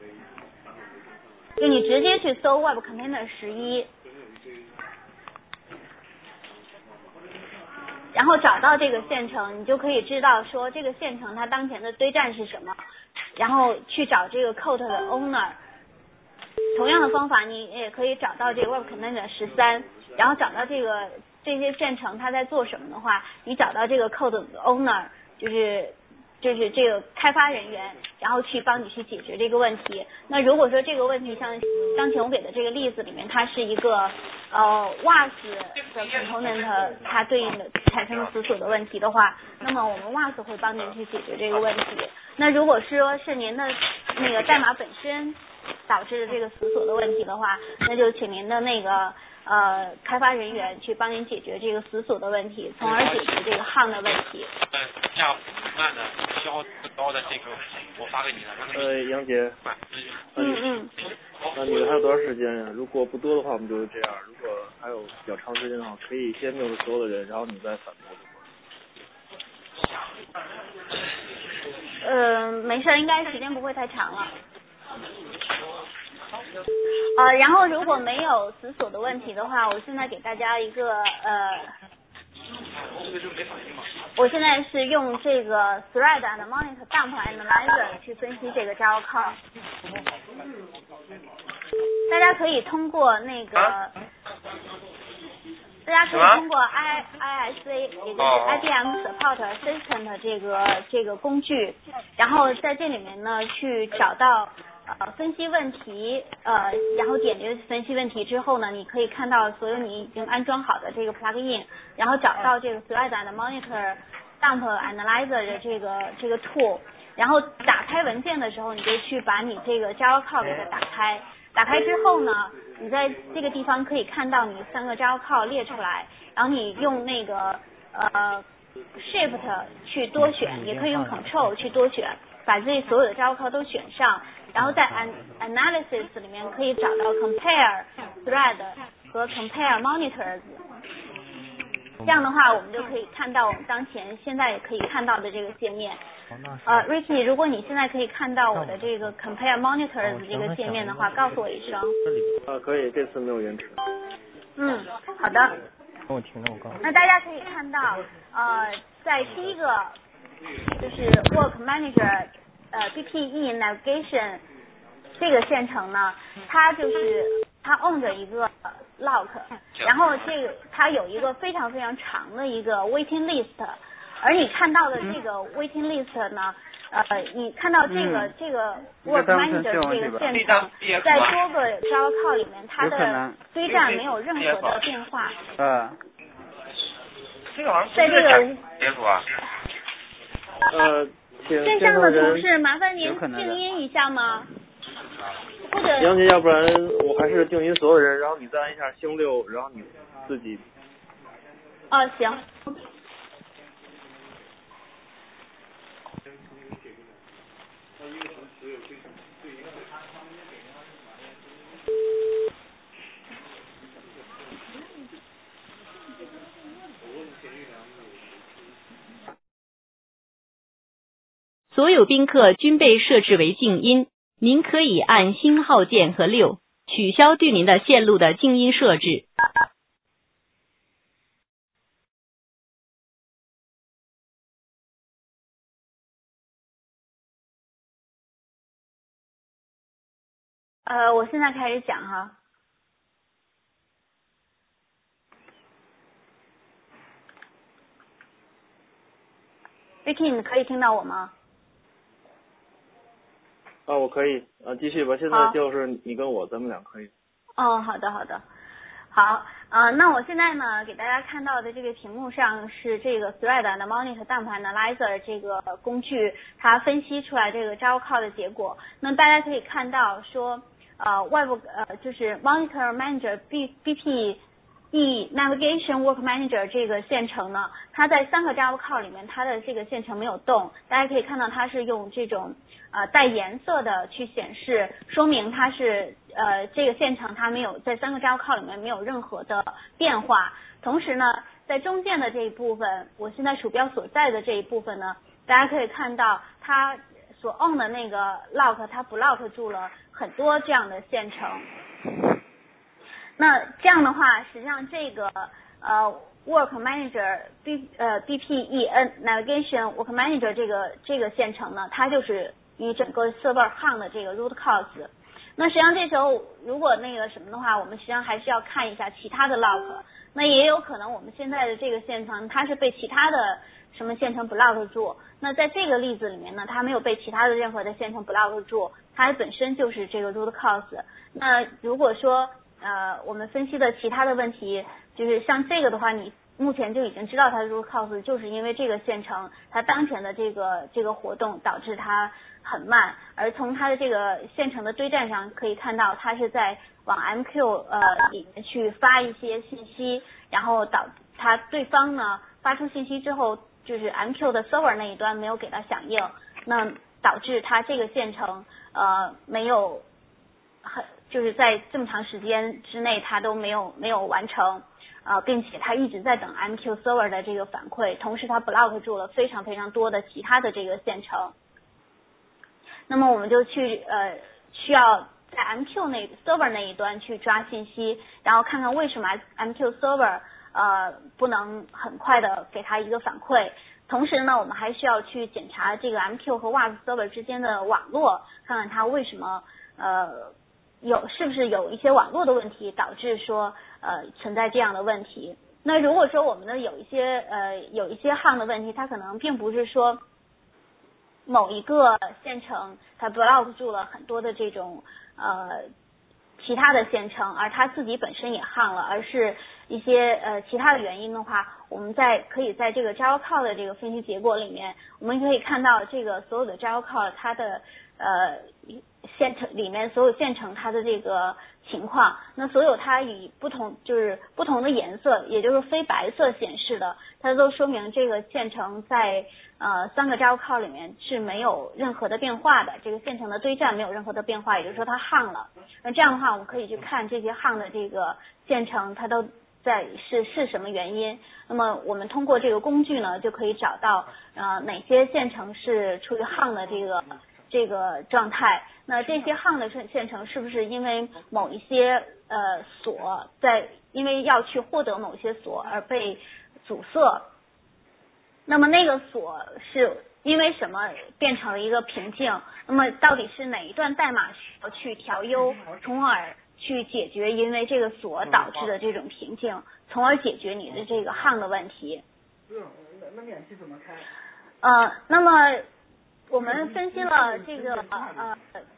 就你直接去搜 Web Container 十一，然后找到这个线程，你就可以知道说这个线程它当前的堆栈是什么，然后去找这个 code 的 owner。同样的方法，你也可以找到这个 Web Container 十三，然后找到这个这些线程它在做什么的话，你找到这个 code 的 owner， 就是就是这个开发人员，然后去帮你去解决这个问题。那如果说这个问题像当前我给的这个例子里面，它是一个呃 W A S 的 component 它对应的产生的死锁的问题的话，那么我们 W A S 会帮您去解决这个问题。那如果说是您的那个代码本身导致的这个死锁的问题的话，那就请您的那个呃开发人员去帮您解决这个死锁的问题，从而解决这个 harm 的问题。 呃，下慢的消高的这个我发给你了，让他们。 呃，杨杰。 嗯嗯。 那你们还有多长时间呀？如果不多的话，我们就这样；如果还有比较长时间的话，可以先面对所有的人，然后你再反驳。 呃，没事，应该时间不会太长了。呃，然后如果没有死锁的问题的话，我现在给大家一个呃，我现在是用这个 thread and monitor dump analyzer 去分析这个 Java Call。大家可以通过那个，啊、大家可以通过 I I S A 也就是 I B M Support Assistant 这个这个工具，然后在这里面呢去找到。呃，分析问题，呃，然后点击分析问题之后呢，你可以看到所有你已经安装好的这个 plugin， 然后找到这个 thread and monitor dump analyzer 的这个这个 tool， 然后打开文件的时候，你就去把你这个 Java Call 给它打开，打开之后呢，你在这个地方可以看到你三个 Java Call 列出来，然后你用那个呃 Shift 去多选，也可以用 Control 去多选，把这所有的 Java Call 都选上。然后在 analysis 里面可以找到 compare thread 和 compare monitors， 这样的话我们就可以看到我们当前现在也可以看到的这个界面。呃 Ricky， 如果你现在可以看到我的这个 compare monitors 这个界面的话，告诉我一声。 啊，可以，这次没有延迟。 嗯，好的。 我听着我告诉你。 那大家可以看到，呃，在第一个就是 Work Manager 呃 B P E Navigation 这个线程呢，它就是它 on 着一个 lock， 然后这个它有一个非常非常长的一个 waiting list， 而你看到的这个 waiting list 呢，呃，你看到这个、嗯、这个 Work Manager 这个线程，在多个 Java call 里面，它的堆栈没有任何的变化。 嗯。 这个好像在这个。 呃，请线上的同事，麻烦您静音一下吗？或者杨姐，要不然我还是静音所有人，然后你再按一下星六，然后你自己。 哦，行。 所有宾客均被设置为静音，您可以按星号键和六取消对您的线路的静音设置。 呃，我现在开始讲哈。Vicky， 你可以听到我吗？ 啊，我可以，啊，继续吧。现在就是你跟我，咱们俩可以。 哦，好的，好的，好，呃，那我现在呢，给大家看到的这个屏幕上是这个 Thread Mnemonic Dump Analyzer 这个工具，它分析出来这个 Java call 的结果。那大家可以看到说，呃，外部呃就是 Monitor Manager B BP E Navigation Work Manager 这个线程呢，它在三个 Java call 里面，它的这个线程没有动。大家可以看到它是用这种呃带颜色的去显示，说明它是呃这个线程它没有在三个 Java call 里面没有任何的变化。同时呢，在中间的这一部分，我现在鼠标所在的这一部分呢，大家可以看到它所 on 的那个 lock 它 block 住了很多这样的线程。那这样的话，实际上这个呃 Work Manager B 呃 B P E N Navigation Work Manager 这个这个线程呢，它就是以整个 server hung 的这个 root cause。那实际上这时候如果那个什么的话，我们实际上还是要看一下其他的 lock。那也有可能我们现在的这个线程它是被其他的什么线程 block 住。那在这个例子里面呢，它没有被其他的任何的线程 block 住，它本身就是这个 root cause。那如果说呃，我们分析的其他的问题，就是像这个的话，你目前就已经知道它的 root cause， 就是因为这个线程它当前的这个这个活动导致它很慢，而从它的这个线程的堆栈上可以看到，它是在往 M Q 呃里面去发一些信息，然后导它对方呢发出信息之后，就是 M Q 的 server 那一端没有给它响应，那导致它这个线程呃没有很。就是在这么长时间之内，它都没有没有完成，呃，并且它一直在等 M Q server 的这个反馈，同时它 block 住了非常非常多的其他的这个线程。那么我们就去呃需要在 M Q 那 server 那一端去抓信息，然后看看为什么 M Q server 呃不能很快的给它一个反馈。同时呢，我们还需要去检查这个 M Q 和 W A S server 之间的网络，看看它为什么呃。有是不是有一些网络的问题导致说呃存在这样的问题？那如果说我们的有一些呃有一些 hung 的问题，它可能并不是说某一个线程它 block 住了很多的这种呃其他的线程，而它自己本身也 hung 了，而是一些呃其他的原因的话，我们在可以在这个 Java call 的这个分析结果里面，我们可以看到这个所有的 Java call 它的呃线程里面所有线程它的这个情况，那所有它以不同就是不同的颜色，也就是非白色显示的，它都说明这个线程在呃三个 Java call 里面是没有任何的变化的，这个线程的堆栈没有任何的变化，也就是说它 hung 了。那这样的话，我们可以去看这些 hung 的这个线程它都在是是什么原因。那么我们通过这个工具呢，就可以找到呃哪些线程是处于 hung 的这个这个状态。那这些 hung 的线程是不是因为某一些呃锁在因为要去获得某些锁而被阻塞。那么那个锁是因为什么变成了一个瓶颈？那么到底是哪一段代码需要去调优，从而去解决因为这个锁导致的这种瓶颈，从而解决你的这个 hang 的问题。 那练习怎么开？ 呃，那么我们分析了这个呃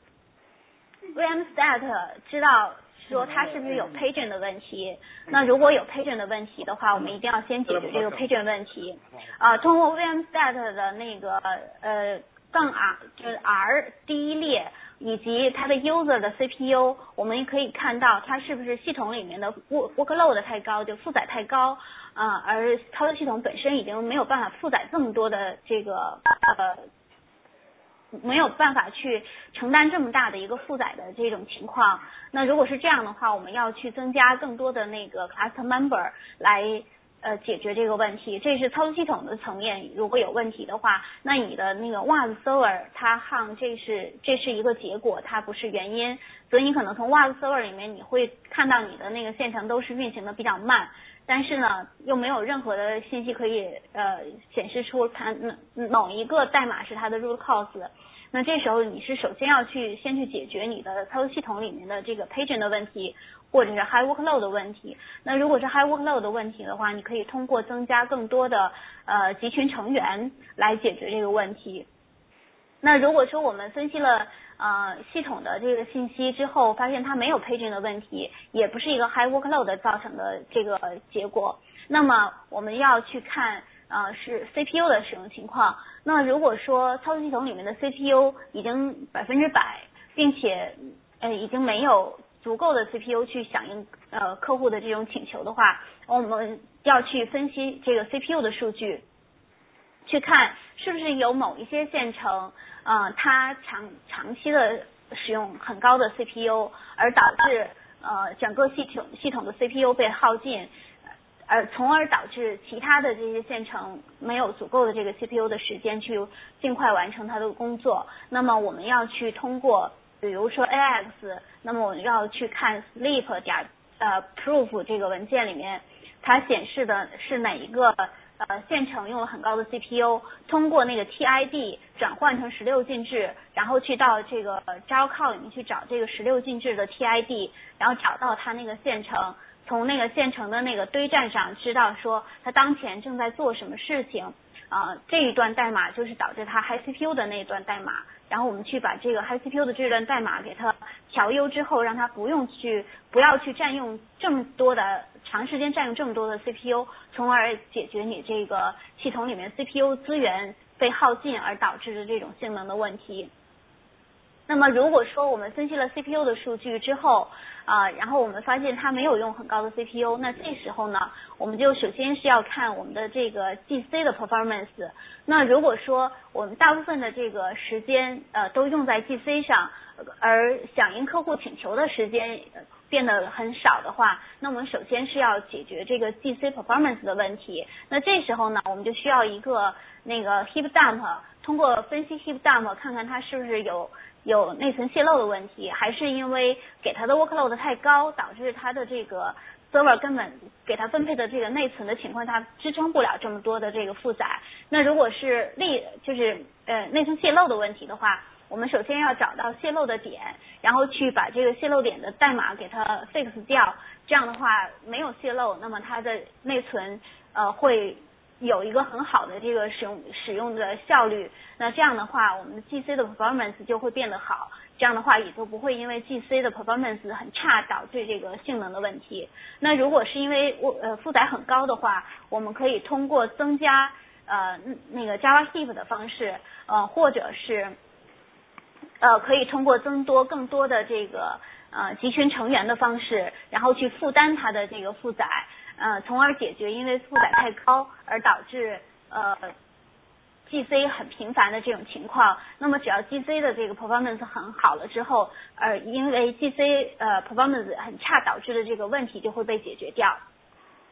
V M stat， 知道说它是不是有 pageant 的问题。那如果有 pageant 的问题的话，我们一定要先解决这个 pageant 问题。啊、呃，通过 V M stat 的那个呃杠 R 就是 R 第一列以及它的 user 的 C P U， 我们也可以看到它是不是系统里面的 work workload 太高，就负载太高啊、呃，而操作系统本身已经没有办法负载这么多的这个呃。没有办法去承担这么大的一个负载的这种情况。那如果是这样的话，我们要去增加更多的那个 cluster member 来呃解决这个问题。这是操作系统的层面，如果有问题的话，那你的那个 W A S server 它 hang 这是这是一个结果，它不是原因。所以你可能从 W A S server 里面你会看到你的那个线程都是运行的比较慢。但是呢，又没有任何的信息可以呃显示出它某一个代码是它的 root cause。那这时候你是首先要去先去解决你的操作系统里面的这个 pageant 的问题，或者是 high workload 的问题。那如果是 high workload 的问题的话，你可以通过增加更多的呃集群成员来解决这个问题。那如果说我们分析了呃系统的这个信息之后，发现它没有 pageant 的问题，也不是一个 high workload 造成的这个结果，那么我们要去看呃是 C P U 的使用情况。那如果说操作系统里面的 C P U 已经百分之百，并且呃已经没有足够的 C P U 去响应呃客户的这种请求的话，我们要去分析这个 C P U 的数据，去看是不是有某一些线程呃它长长期的使用很高的 C P U， 而导致呃整个系统系统的 C P U 被耗尽，而从而导致其他的这些线程没有足够的这个 C P U 的时间去尽快完成它的工作。那么我们要去通过比如说 A X， 那么我们要去看 sleep 点呃 proof 这个文件里面它显示的是哪一个呃线程用了很高的 C P U， 通过那个 T I D 转换成十六进制，然后去到这个 Java call 里面去找这个十六进制的 T I D， 然后找到它那个线程，从那个线程的那个堆栈上知道说它当前正在做什么事情啊、呃，这一段代码就是导致它 high C P U 的那一段代码，然后我们去把这个 high C P U 的这段代码给它调优之后，让它不用去不要去占用这么多的长时间占用这么多的 C P U， 从而解决你这个系统里面 C P U 资源被耗尽而导致的这种性能的问题。那么如果说我们分析了 C P U 的数据之后啊、呃，然后我们发现它没有用很高的 C P U， 那这时候呢，我们就首先是要看我们的这个 G C 的 performance。那如果说我们大部分的这个时间呃都用在 G C 上，而响应客户请求的时间变得很少的话，那我们首先是要解决这个 G C performance 的问题。那这时候呢，我们就需要一个那个 heap dump， 通过分析 heap dump 看看它是不是有有内存泄漏的问题，还是因为给它的 workload 太高，导致它的这个 server 根本给它分配的这个内存的情况，它支撑不了这么多的这个负载。那如果是例就是呃内存泄漏的问题的话，我们首先要找到泄漏的点，然后去把这个泄漏点的代码给它 fix 掉，这样的话没有泄漏，那么它的内存呃会有一个很好的这个使用使用的效率。那这样的话，我们的 G C 的 performance 就会变得好，这样的话也就不会因为 G C 的 performance 很差导致这个性能的问题。那如果是因为呃负载很高的话，我们可以通过增加呃那个 Java heap 的方式，呃或者是呃可以通过增多更多的这个呃集群成员的方式，然后去负担它的这个负载。呃，从而解决因为负载太高而导致呃 G C 很频繁的这种情况。那么只要 G C 的这个 performance 很好了之后，呃，因为 G C 呃 performance 很差导致的这个问题就会被解决掉。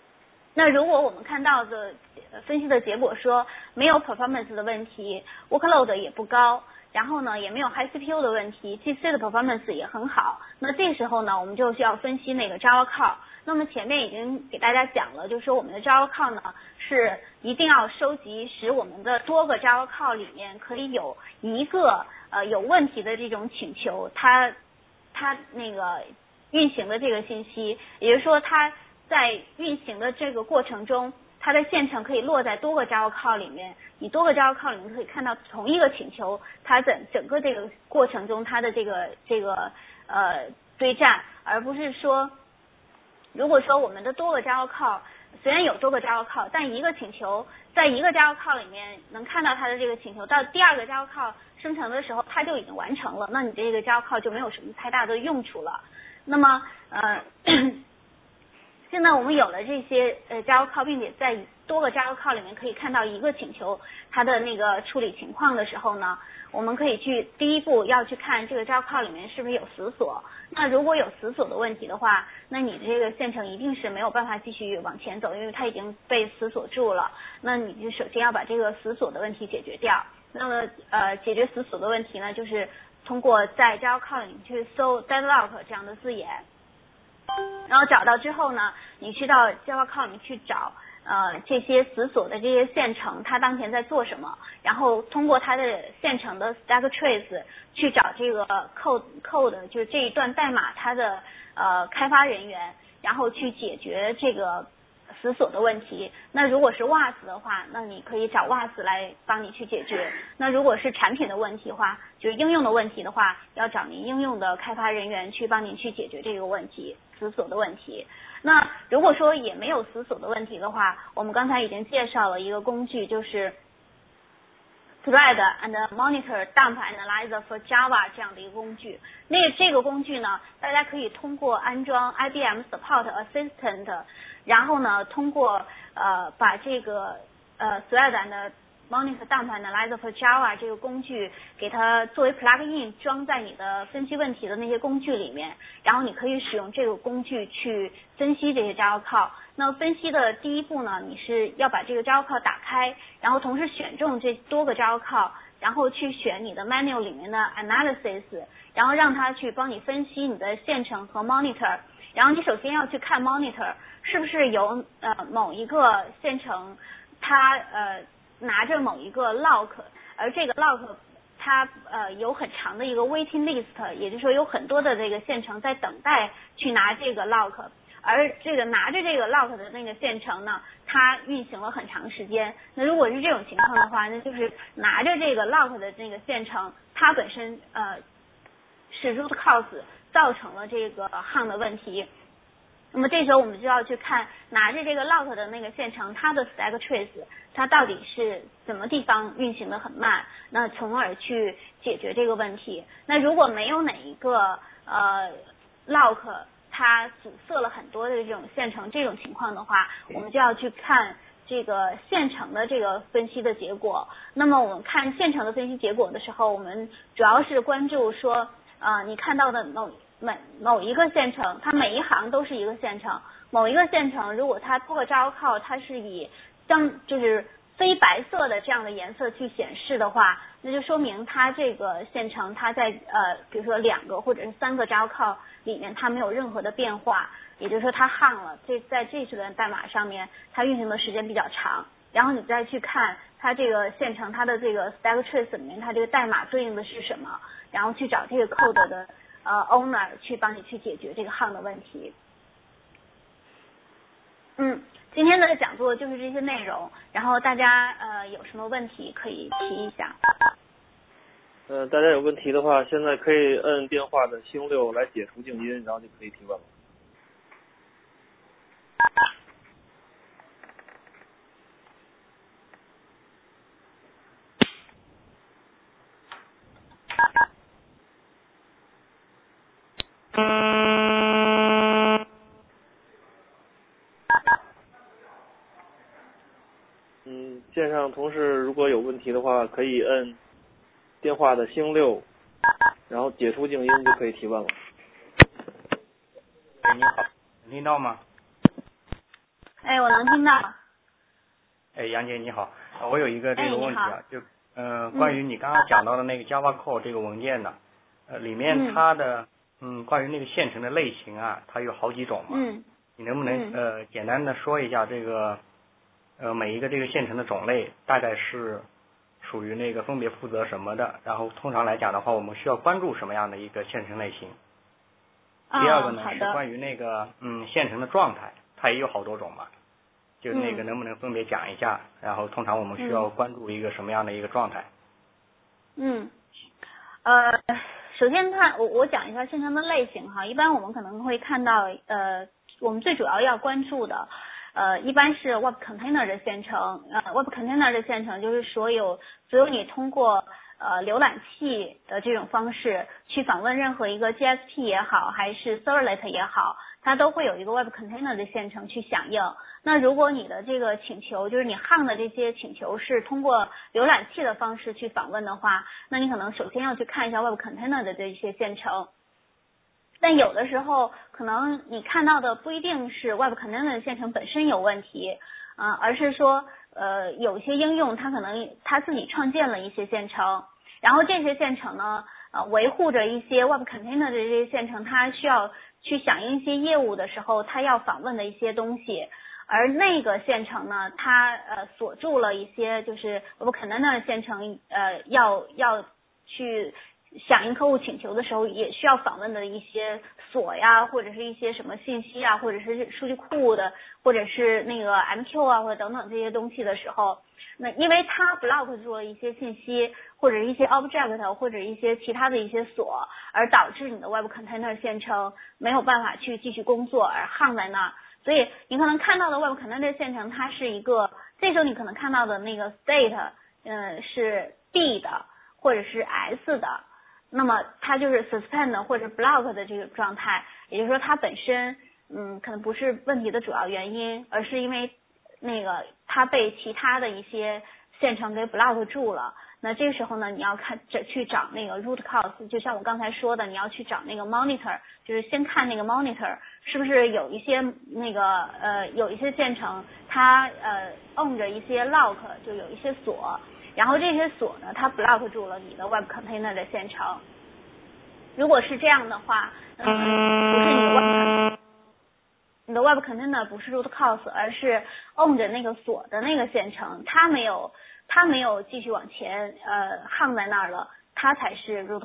那如果我们看到的分析的结果说没有 performance 的问题 ，workload 也不高，然后呢也没有 high C P U 的问题 ，G C 的 performance 也很好，那这时候呢我们就需要分析那个 Java Core。那么前面已经给大家讲了，就是说我们的 Java Core 呢是一定要收集使我们的多个 Java Core 里面可以有一个呃有问题的这种请求，它它那个运行的这个信息，也就是说它在运行的这个过程中，它的线程可以落在多个 Java Core 里面，你多个 Java Core 里面可以看到同一个请求，它整整个这个过程中它的这个这个呃对战，而不是说，如果说我们的多个 Java Core 虽然有多个 Java Core， 但一个请求在一个 Java Core 里面能看到它的这个请求，到第二个 Java Core 生成的时候，它就已经完成了，那你这个 Java Core 就没有什么太大的用处了。那么呃。现在我们有了这些呃 Java Core， 并且在多个 Java Core 里面可以看到一个请求它的那个处理情况的时候呢，我们可以去第一步要去看这个 Java Core 里面是不是有死锁。那如果有死锁的问题的话，那你这个线程一定是没有办法继续往前走，因为它已经被死锁住了。那你就首先要把这个死锁的问题解决掉。那么呃解决死锁的问题呢，就是通过在 Java Core 里面去搜 deadlock 这样的字眼。然后找到之后呢，你去到 Java Core 里面去找呃这些死锁的这些线程，它当前在做什么，然后通过它的线程的 stack trace 去找这个 code code 就是这一段代码它的呃开发人员，然后去解决这个死锁的问题。那如果是 W A S 的话，那你可以找 W A S 来帮你去解决。那如果是产品的问题的话，就是应用的问题的话，要找你应用的开发人员去帮你去解决这个问题，死锁的问题。那如果说也没有死锁的问题的话，我们刚才已经介绍了一个工具，就是 Thread and Monitor Dump Analyzer for Java 这样的一个工具。那这个工具呢，大家可以通过安装 I B M Support Assistant， 然后呢，通过呃把这个呃 Thread and Monitor Dump Analyzer for Java 这个工具给它作为 plugin 装在你的分析问题的那些工具里面，然后你可以使用这个工具去分析这些 Java Core。那分析的第一步呢，你是要把这个 Java Core 打开，然后同时选中这多个 Java Core， 然后去选你的 menu 里面的 analysis， 然后让它去帮你分析你的线程和 monitor。然后你首先要去看 monitor 是不是有呃某一个线程它呃拿着某一个 lock， 而这个 lock 它呃有很长的一个 waiting list， 也就是说有很多的这个线程在等待去拿这个 lock， 而这个拿着这个 lock 的那个线程呢，它运行了很长时间。那如果是这种情况的话，那就是拿着这个 lock 的那个线程，它本身呃是 root cause 造成了这个 harm 的问题。那么这时候我们就要去看拿着这个 lock 的那个线程，它的 stack trace 它到底是什么地方运行的很慢，那从而去解决这个问题。那如果没有哪一个呃 lock 它阻塞了很多的这种线程这种情况的话，我们就要去看这个线程的这个分析的结果。那么我们看线程的分析结果的时候，我们主要是关注说呃你看到的某某某一个线程，它每一行都是一个线程，某一个线程如果它多个 Java Core 它是以将就是非白色的这样的颜色去显示的话，那就说明它这个线程它在呃比如说两个或者是三个 Java Core 里面它没有任何的变化，也就是说它 harm 了，这在这段代码上面它运行的时间比较长。然后你再去看它这个线程它的这个 stack trace 里面它这个代码对应的是什么，然后去找这个 code 的呃 owner 去帮你去解决这个 harm 的问题。嗯，今天的讲座就是这些内容，然后大家呃有什么问题可以提一下。 呃，大家有问题的话，现在可以摁电话的星六来解除静音，然后就可以提问了。嗯，线上同事如果有问题的话，可以摁电话的星六，然后解除静音就可以提问了。 喂，你好，听到吗？ 哎， 哎，我能听到。 哎，杨姐你好，我有一个这个问题啊， 哎、 就呃关于你刚刚讲到的那个 Java Core 这个文件呢，呃里面它的嗯关于那个线程的类型啊，它有好几种嘛， 嗯， 你能不能、 嗯、 呃简单的说一下这个呃每一个这个线程的种类大概是属于那个分别负责什么的，然后通常来讲的话，我们需要关注什么样的一个线程类型？第二个呢、 哦、 是关于那个嗯线程的状态，它也有好多种嘛，就那个能不能分别讲一下？嗯、然后通常我们需要关注一个什么样的一个状态？ 嗯，呃，首先它我我讲一下线程的类型哈，一般我们可能会看到呃我们最主要要关注的呃一般是 Web Container 的线程，呃 Web Container 的线程就是所有所有你通过呃浏览器的这种方式去访问任何一个 G S P 也好，还是 Servlet 也好，它都会有一个 Web Container 的线程去响应。那如果你的这个请求，就是你 H A N 的这些请求是通过浏览器的方式去访问的话，那你可能首先要去看一下 Web Container 的这些线程。但有的时候可能你看到的不一定是 Web Container 的线程本身有问题啊、呃，而是说呃有些应用它可能它自己创建了一些线程，然后这些线程呢呃维护着一些 Web Container 的这些线程，它需要去响应一些业务的时候，它要访问的一些东西。而那个线程呢，它呃锁住了一些就是 Web Container 的线程呃要要去响应客户请求的时候也需要访问的一些锁呀，或者是一些什么信息啊，或者是数据库的，或者是那个 M Q 啊，或者等等这些东西的时候，那因为它 block 住了一些信息，或者一些 object 或者一些其他的一些锁，而导致你的 Web Container 线程没有办法去继续工作而항在那儿。所以你可能看到的 Web Container 线程，它是一个，这时候你可能看到的那个 state， 呃，是 B 的或者是 S 的，那么它就是 suspend 或者 block 的这个状态，也就是说它本身，嗯，可能不是问题的主要原因，而是因为那个它被其他的一些线程给 block 住了。那这个时候呢，你要看这去找那个 root cause， 就像我刚才说的，你要去找那个 monitor， 就是先看那个 monitor 是不是有一些那个呃有一些线程它呃 on 着一些 lock， 就有一些锁，然后这些锁呢它 block 住了你的 web container 的线程。如果是这样的话，嗯，不是你的 web 你的 web container 不是 root cause， 而是 on 着那个锁的那个线程，它没有。它没有继续往前，呃，항在那儿了，它才是 root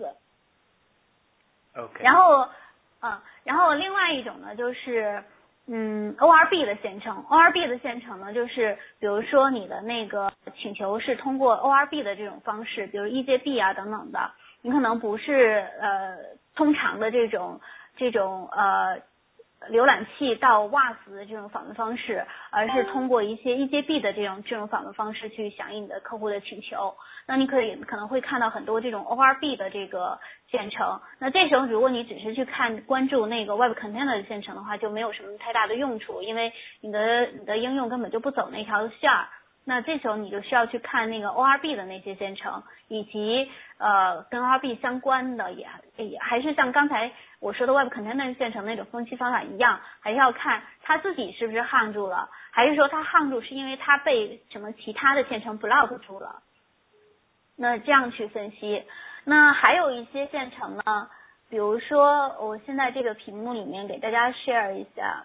cause。OK。然后，嗯，然后另外一种呢，就是嗯 O R B 的线程 ，O R B 的线程呢，就是比如说你的那个请求是通过 O R B 的这种方式，比如 E J B 啊等等的，你可能不是呃通常的这种这种呃。浏览器到 W A S 的这种访问方式，而是通过一些 E J B 的这种这种访问方式去响应你的客户的请求。那你可以可能会看到很多这种 O R B 的这个线程。那这时候如果你只是去看关注那个 Web Container 的线程的话，就没有什么太大的用处，因为你的你的应用根本就不走那条线儿。那这时候你就需要去看那个 O R B 的那些线程，以及呃跟 O R B 相关的也也还是像刚才我说的 Web Container 线程那种分析方法一样，还是要看它自己是不是항住了，还是说它항住是因为它被什么其他的线程 block 住了。那这样去分析。那还有一些线程呢，比如说我现在这个屏幕里面给大家 share 一下。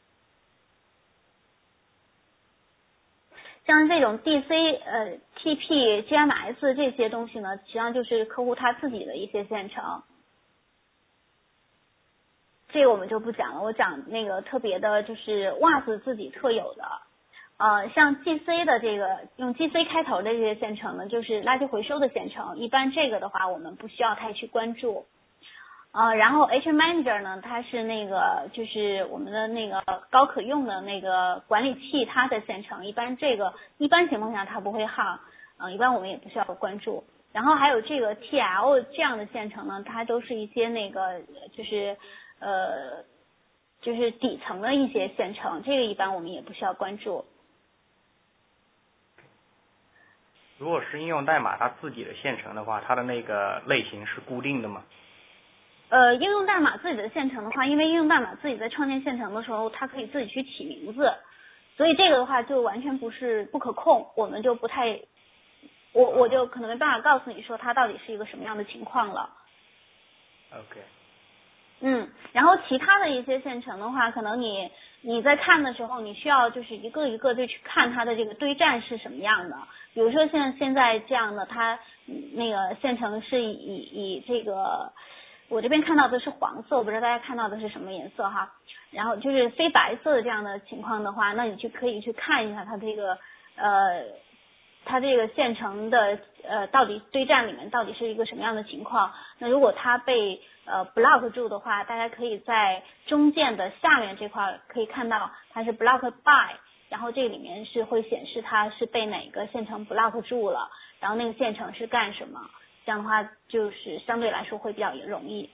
像这种 D C 呃 T P G M S 这些东西呢，实际上就是客户他自己的一些线程，这个我们就不讲了，我讲那个特别的就是 W A S 自己特有的，呃，像 G C 的这个用 G C 开头的这些线程呢，就是垃圾回收的线程，一般这个的话我们不需要太去关注。呃，然后 H Manager 呢，它是那个就是我们的那个高可用的那个管理器，它的线程，一般这个一般情况下它不会항，嗯、呃，一般我们也不需要关注。然后还有这个 T L 这样的线程呢，它都是一些那个就是呃就是底层的一些线程，这个一般我们也不需要关注。 如果是应用代码它自己的线程的话，它的那个类型是固定的吗？ 呃，应用代码自己的线程的话，因为应用代码自己在创建线程的时候，它可以自己去起名字， 所以这个的话就完全不是不可控，我们就不太，我我就可能没办法告诉你说它到底是一个什么样的情况了。 OK。 嗯，然后其他的一些线程的话，可能你你在看的时候，你需要就是一个一个的去看它的这个堆栈是什么样的。比如说像现在这样的，它那个线程是以以这个，我这边看到的是黄色，我不知道大家看到的是什么颜色哈。然后就是非白色的这样的情况的话，那你去可以去看一下它这个呃。它这个线程的呃到底堆栈里面到底是一个什么样的情况？那如果它被呃 block 住的话，大家可以在中间的下面这块可以看到它是 block by， 然后这里面是会显示它是被哪个线程 block 住了，然后那个线程是干什么？这样的话就是相对来说会比较容易。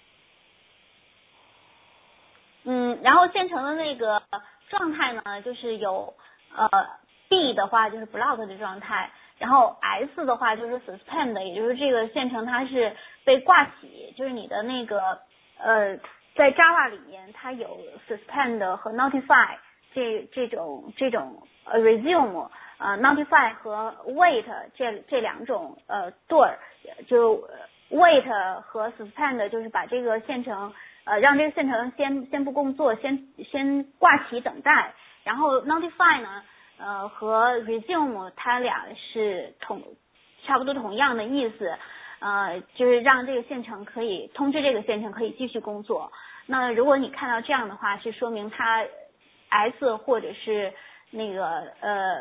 嗯，然后线程的那个状态呢，就是有呃。B 的话就是 block 的状态，然后 S 的话就是 suspend， 也就是这个线程它是被挂起，就是你的那个呃，在 Java 里面它有 suspend 和 notify 这这种这种呃 resume 呃 notify 和 wait 这这两种呃对儿，就 wait 和 suspend 就是把这个线程呃让这个线程先先不工作，先先挂起等待，然后 notify 呢。呃，和 resume 它俩是同差不多同样的意思，呃，就是让这个线程可以通知这个线程可以继续工作。那如果你看到这样的话，是说明它 S 或者是那个呃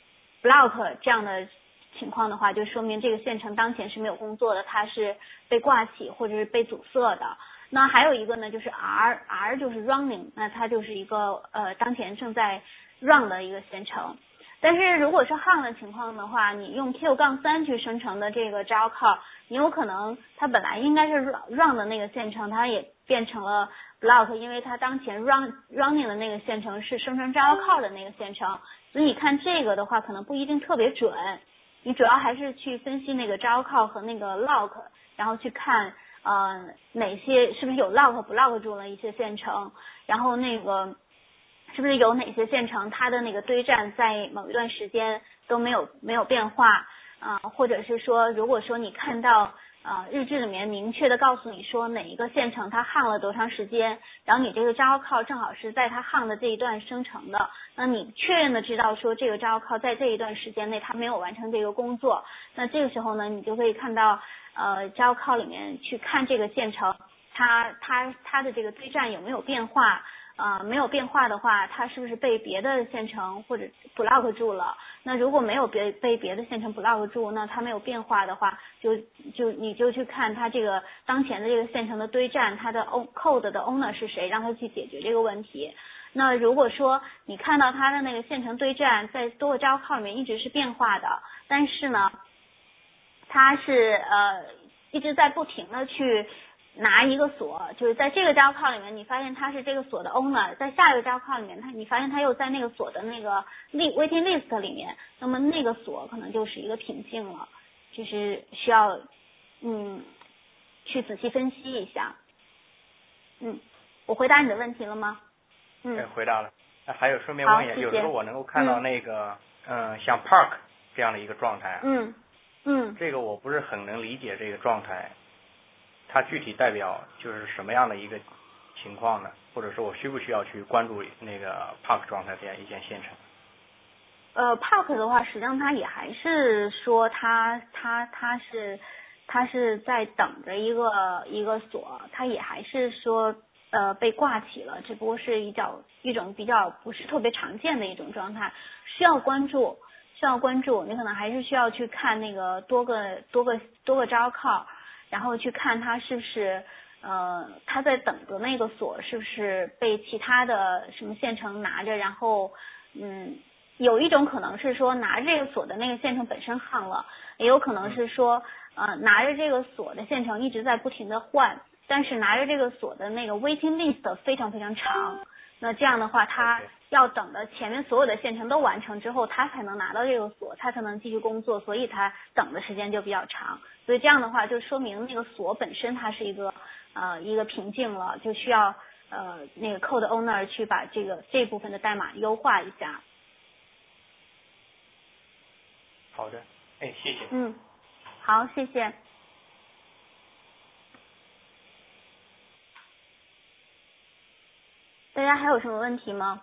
block 这样的情况的话，就说明这个线程当前是没有工作的，它是被挂起或者是被阻塞的。那还有一个呢，就是 R，R 就是 running， 那它就是一个呃当前正在run 的一个线程。但是如果是 hung 的情况的话，你用 Q 杠三去生成的这个 Java call， 你有可能它本来应该是 run 的那个线程，它也变成了 block， 因为它当前 run running 的那个线程是生成 Java call 的那个线程，所以你看这个的话可能不一定特别准，你主要还是去分析那个 Java call 和那个 lock， 然后去看呃哪些是不是有 lock 不 lock 住了一些线程，然后那个是不是有哪些线程它的那个堆栈在某一段时间都没有没有变化啊、呃，或者是说如果说你看到呃日志里面明确的告诉你说哪一个线程它 hung 了多长时间，然后你这个 Java call 正好是在它 hung 的这一段生成的，那你确认的知道说这个 Java call 在这一段时间内它没有完成这个工作，那这个时候呢你就可以看到呃 Java call 里面去看这个线程它它它的这个堆栈有没有变化。呃，没有变化的话，它是不是被别的线程或者 block 住了？那如果没有别被别的线程 block 住，那它没有变化的话，就就你就去看它这个当前的这个线程的堆栈，它的 code 的 owner 是谁，让它去解决这个问题。那如果说你看到它的那个线程堆栈在多个 Java call 里面一直是变化的，但是呢，它是呃一直在不停的去拿一个锁，就是在这个 Java call 里面，你发现它是这个锁的 owner， 在下一个 Java call 里面，它你发现它又在那个锁的那个 waiting list 里面，那么那个锁可能就是一个瓶颈了，就是需要嗯去仔细分析一下。嗯，我回答你的问题了吗？嗯， 哎，回答了。那还有顺便问一下，有时候我能够看到那个嗯、呃、像 park 这样的一个状态， 嗯嗯， 这个我不是很能理解这个状态。它具体代表就是什么样的一个情况呢？或者说我需不需要去关注那个 park 状态这样一件线程？ 呃 ，park 的话，实际上它也还是说它它它是它是在等着一个一个锁，它也还是说呃被挂起了，只不过是一种一种比较不是特别常见的一种状态，需要关注需要关注，你可能还是需要去看那个多个多个多个 Java call。然后去看它是不是呃它在等的那个锁是不是被其他的什么线程拿着，然后嗯有一种可能是说拿着这个锁的那个线程本身 hung 了，也有可能是说呃拿着这个锁的线程一直在不停的换，但是拿着这个锁的那个 waiting list 非常非常长，那这样的话它要等的前面所有的线程都完成之后，它才能拿到这个锁，它才能继续工作，所以它等的时间就比较长。所以这样的话就说明那个锁本身它是一个呃一个瓶颈了，就需要呃那个 code owner 去把这个这部分的代码优化一下。 好的，哎，谢谢。 嗯，好，谢谢。大家还有什么问题吗？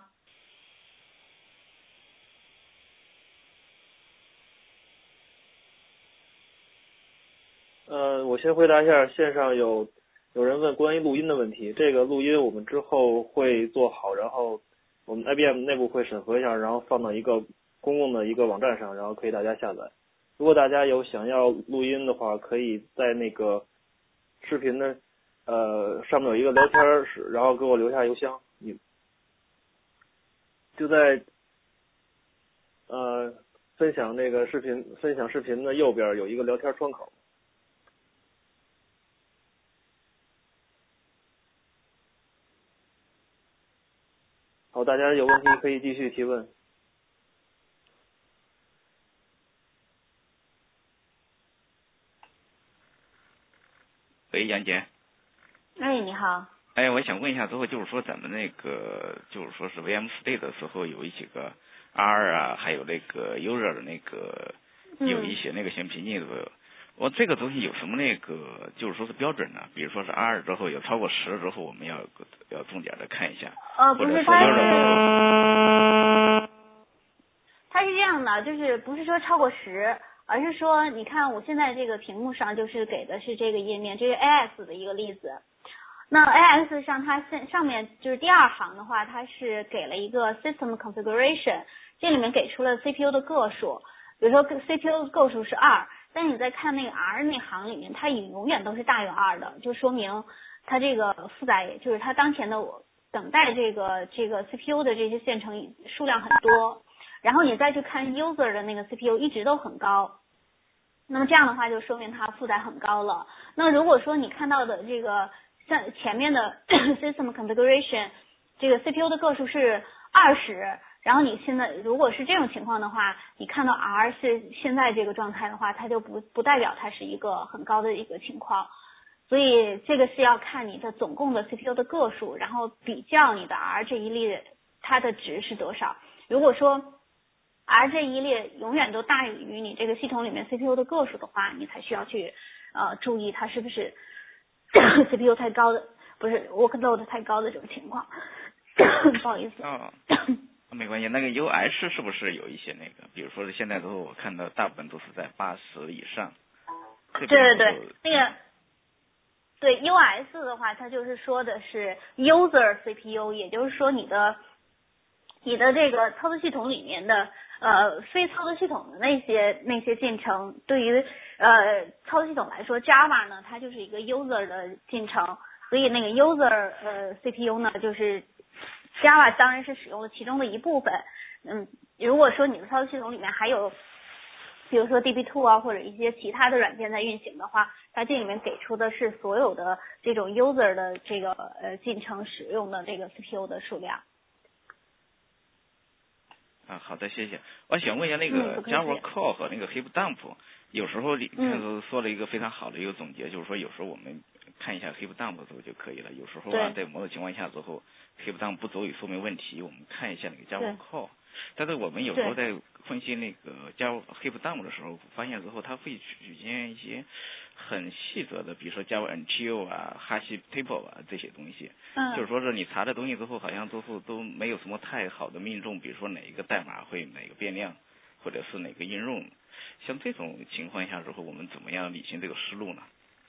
呃，我先回答一下线上有有人问关于录音的问题，这个录音我们之后会做好，然后我们 I B M 内部会审核一下，然后放到一个公共的一个网站上，然后可以大家下载。如果大家有想要录音的话，可以在那个视频的呃上面有一个聊天室，然后给我留下邮箱，你就在呃分享这个视频分享视频的右边有一个聊天窗口。好，大家有问题可以继续提问。 喂，杨姐。 哎，你好。 哎，我想问一下，之后就是说咱们那个就是说是 V M State 的时候有一几个 R 啊，还有那个 user 的那个有一些那个先瓶颈的。我这个东西有什么那个就是说是标准呢？比如说是 R 之后有超过十之后，我们要要重点的看一下。 呃，不是，它是它是这样的，就是不是说超过十，而是说你看我现在这个屏幕上就是给的是这个页面，这是 A X 的一个例子。那 A X 上它上上面就是第二行的话，它是给了一个 System Configuration， 这里面给出了 C P U 的个数，比如说 C P U 个数是二。但你在看那个 R 那行里面，它永远都是大于二的，就说明它这个负载，就是它当前的等待这个这个 C P U 的这些线程数量很多，然后你再去看 user 的那个 C P U 一直都很高，那么这样的话就说明它负载很高了。那如果说你看到的这个像前面的system configuration 这个 C P U 的个数是二十，然后你现在如果是这种情况的话，你看到 R 是现在这个状态的话，它就不不代表它是一个很高的一个情况，所以这个是要看你的总共的 C P U 的个数，然后比较你的 R 这一列它的值是多少。如果说 R 这一列永远都大于你这个系统里面 C P U 的个数的话，你才需要去呃注意它是不是C P U 太高的，不是 workload 太高的这种情况。不好意思。 哦没关系，那个 U H 是不是有一些那个，比如说是现在都我看到大部分都是在八十以上。 对对对，那个对 U S 的话，它就是说的是 user C P U， 也就是说你的你的这个操作系统里面的呃非操作系统的那些那些进程，对于呃操作系统来说 ，Java 呢它就是一个 user 的进程，所以那个 user 呃 C P U 呢就是。Java 当然是使用了其中的一部分，嗯，如果说你的操作系统里面还有，比如说 D B 二 啊或者一些其他的软件在运行的话，它这里面给出的是所有的这种 user 的这个呃进程使用的这个 C P U 的数量。 啊，好的，谢谢。我想问一下那个 Java Core 和那个 Heap Dump， 有时候你看说了一个非常好的一个总结，就是说有时候我们看一下 Heap Dump 的时候就可以了。有时候啊，在某种情况下之后 ，Heap Dump 不足以说明问题，我们看一下那个 Java Core。但是我们有时候在分析那个 Java Heap Dump 的时候，发现之后它会举现一些很细则的，比如说 Java Until 啊、Hash Table 啊这些东西。 嗯。 就是说是你查的东西之后，好像都是都没有什么太好的命中，比如说哪一个代码会哪个变量，或者是哪个应用。像这种情况下之后，我们怎么样理清这个思路呢？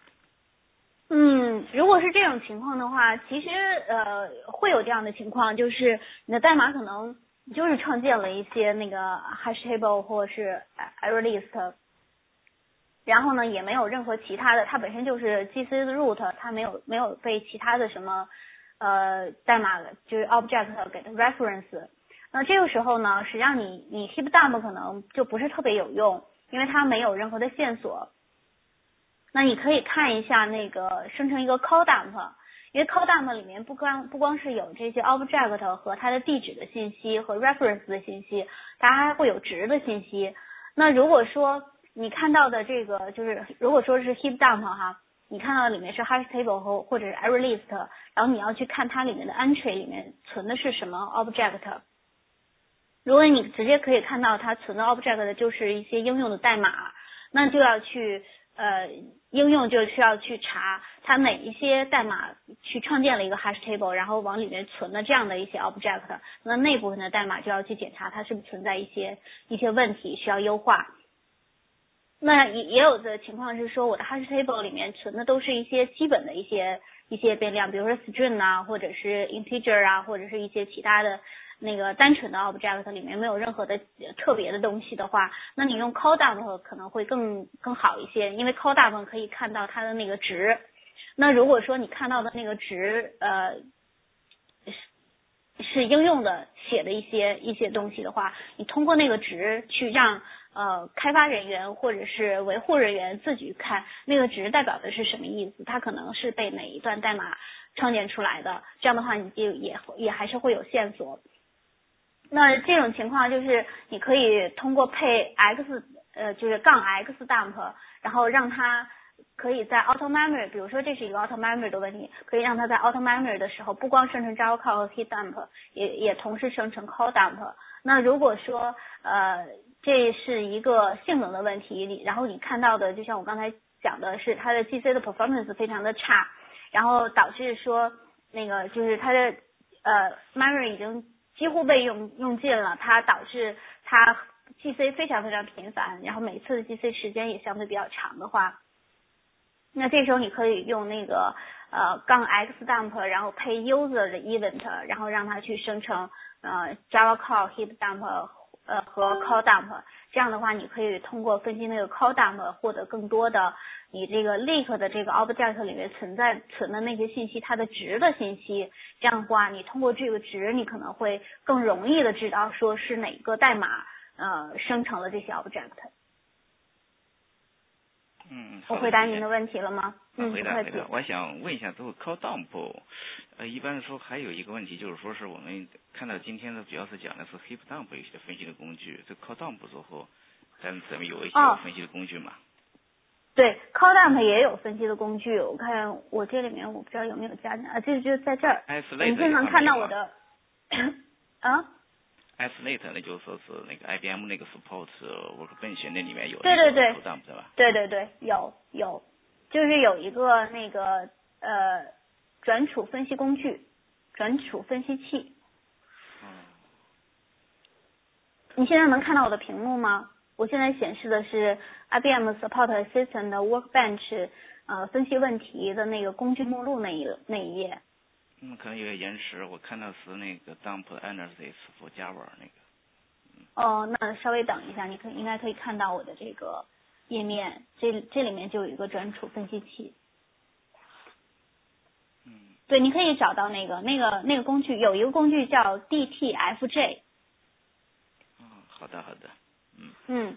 嗯，如果是这种情况的话，其实呃会有这样的情况，就是你的代码可能就是创建了一些那个 hash table 或者是 array list， 然后呢也没有任何其他的，它本身就是 G C 的 root， 它没有没有被其他的什么呃代码就是 object 给它 reference。那这个时候呢，实际上你你 heap dump 可能就不是特别有用，因为它没有任何的线索。那你可以看一下那个生成一个 call dump， 因为 call dump 里面不光不光是有这些 object 和它的地址的信息和 reference 的信息，它还会有值的信息。那如果说你看到的这个就是如果说是 heap dump 哈， 你看到里面是 hash table 和或者是 array list， 然后你要去看它里面的 entry 里面存的是什么 object。如果你直接可以看到它存的 object 就是一些应用的代码，那就要去呃应用就需要去查它哪一些代码去创建了一个 hash table， 然后往里面存的这样的一些 object， 那那部分的代码就要去检查它是不是存在一些一些问题需要优化。那也也有的情况是说我的 hash table 里面存的都是一些基本的一些一些变量，比如说 string 啊，或者是 integer 啊，或者是一些其他的那个单纯的 object 里面没有任何的特别的东西的话，那你用 calldump 可能会更更好一些，因为 calldump 可以看到它的那个值。那如果说你看到的那个值呃是是应用的写的一些一些东西的话，你通过那个值去让呃开发人员或者是维护人员自己看那个值代表的是什么意思，它可能是被哪一段代码创建出来的，这样的话你就也也还是会有线索。那这种情况就是你可以通过配 x 呃就是杠 x dump， 然后让它可以在 auto memory， 比如说这是一个 auto memory 的问题，可以让它在 auto memory 的时候不光生成 Java call 和 heap dump， 也也同时生成 call dump。那如果说呃这是一个性能的问题，然后你看到的就像我刚才讲的是它的 G C 的 performance 非常的差，然后导致说那个就是它的呃 memory 已经几乎被用用尽了，它导致它 G C 非常非常频繁，然后每次的 G C 时间也相对比较长的话，那这时候你可以用那个呃杠 x dump， 然后配 user 的 event， 然后让它去生成呃 Java call heap dump 呃和 call dump， 这样的话你可以通过分析那个 call dump 获得更多的你这个 leak 的这个 object 里面存在存的那些信息它的值的信息，这样的话你通过这个值你可能会更容易的知道说是哪个代码呃生成了这些 object。 嗯， 我回答您的问题了吗？嗯， 回答回答。我想问一下，这个 call dump， 呃，一般来说还有一个问题就是说是我们看到今天的主要是讲的是 heap dump 一些分析的工具，这 call dump 之后，咱咱们有一些分析的工具吗？ 哦、对 ，call dump 也有分析的工具，我看我这里面我不知道有没有加进啊，这就在这儿。你经常看到我的啊。 Isolate 那就说是那个 I B M 那个 support workbench 那里面有对对对 call dump 对吧？ 对对对，有有，就是有一个那个呃转储分析工具，转储分析器。 嗯。 你现在能看到我的屏幕吗？我现在显示的是 I B M Support Assistant 的 Workbench 呃分析问题的那个工具目录那一那一页。 嗯，可能有点延迟，我看到是那个 dump analysis for Java 那个。 嗯、哦，那稍微等一下，你可应该可以看到我的这个页面，这这里面就有一个转储分析器。 嗯。 对，你可以找到那个那个那个工具，有一个工具叫 D T F J。 哦，好的好的，嗯。 嗯。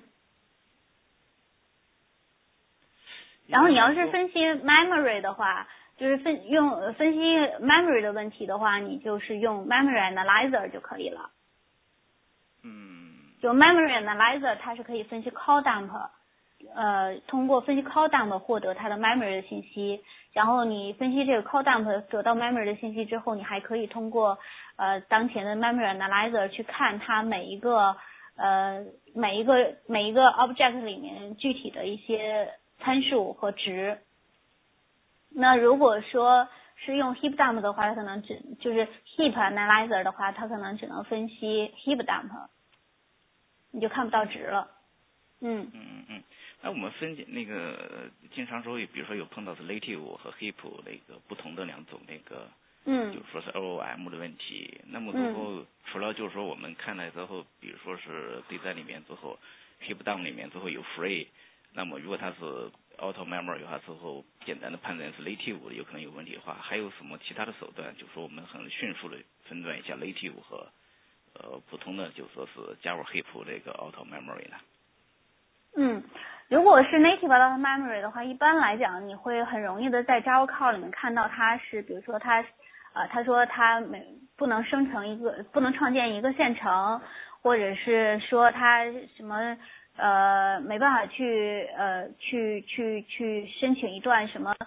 然后你要是分析 memory 的话。就是分用分析 memory 的问题的话，你就是用 memory analyzer 就可以了。 嗯。 就 memory analyzer 它是可以分析 call dump， 呃，通过分析 call dump 获得它的 memory 的信息，然后你分析这个 call dump 得到 memory 的信息之后，你还可以通过呃当前的 memory analyzer 去看它每一个呃每一个每一个 object 里面具体的一些参数和值。那如果说是用 heap dump 的话，它可能只就是 heap analyzer 的话，它可能只能分析 heap dump， 你就看不到值了。嗯嗯嗯，那我们分那个经常说，比如说有碰到是 native 和 heap 那个不同的两种那个， 嗯， 就是说是 O O M 的问题。那么之后、嗯、除了就是说我们看了之后，比如说是对在里面之后 heap dump 里面之后有 free， 那么如果它是auto memory 的话，之后简单的判断是 native 有可能有问题的话，还有什么其他的手段？就是说我们很迅速的分段一下 native 和呃普通的，就说是加入 heap 这个 auto memory 呢？ 嗯，如果是 native auto memory 的话，一般来讲你会很容易的在 Java call 里面看到它是，比如说它呃他说它没不能生成一个不能创建一个线程，或者是说它什么。呃，没办法去呃去去去申请一段什么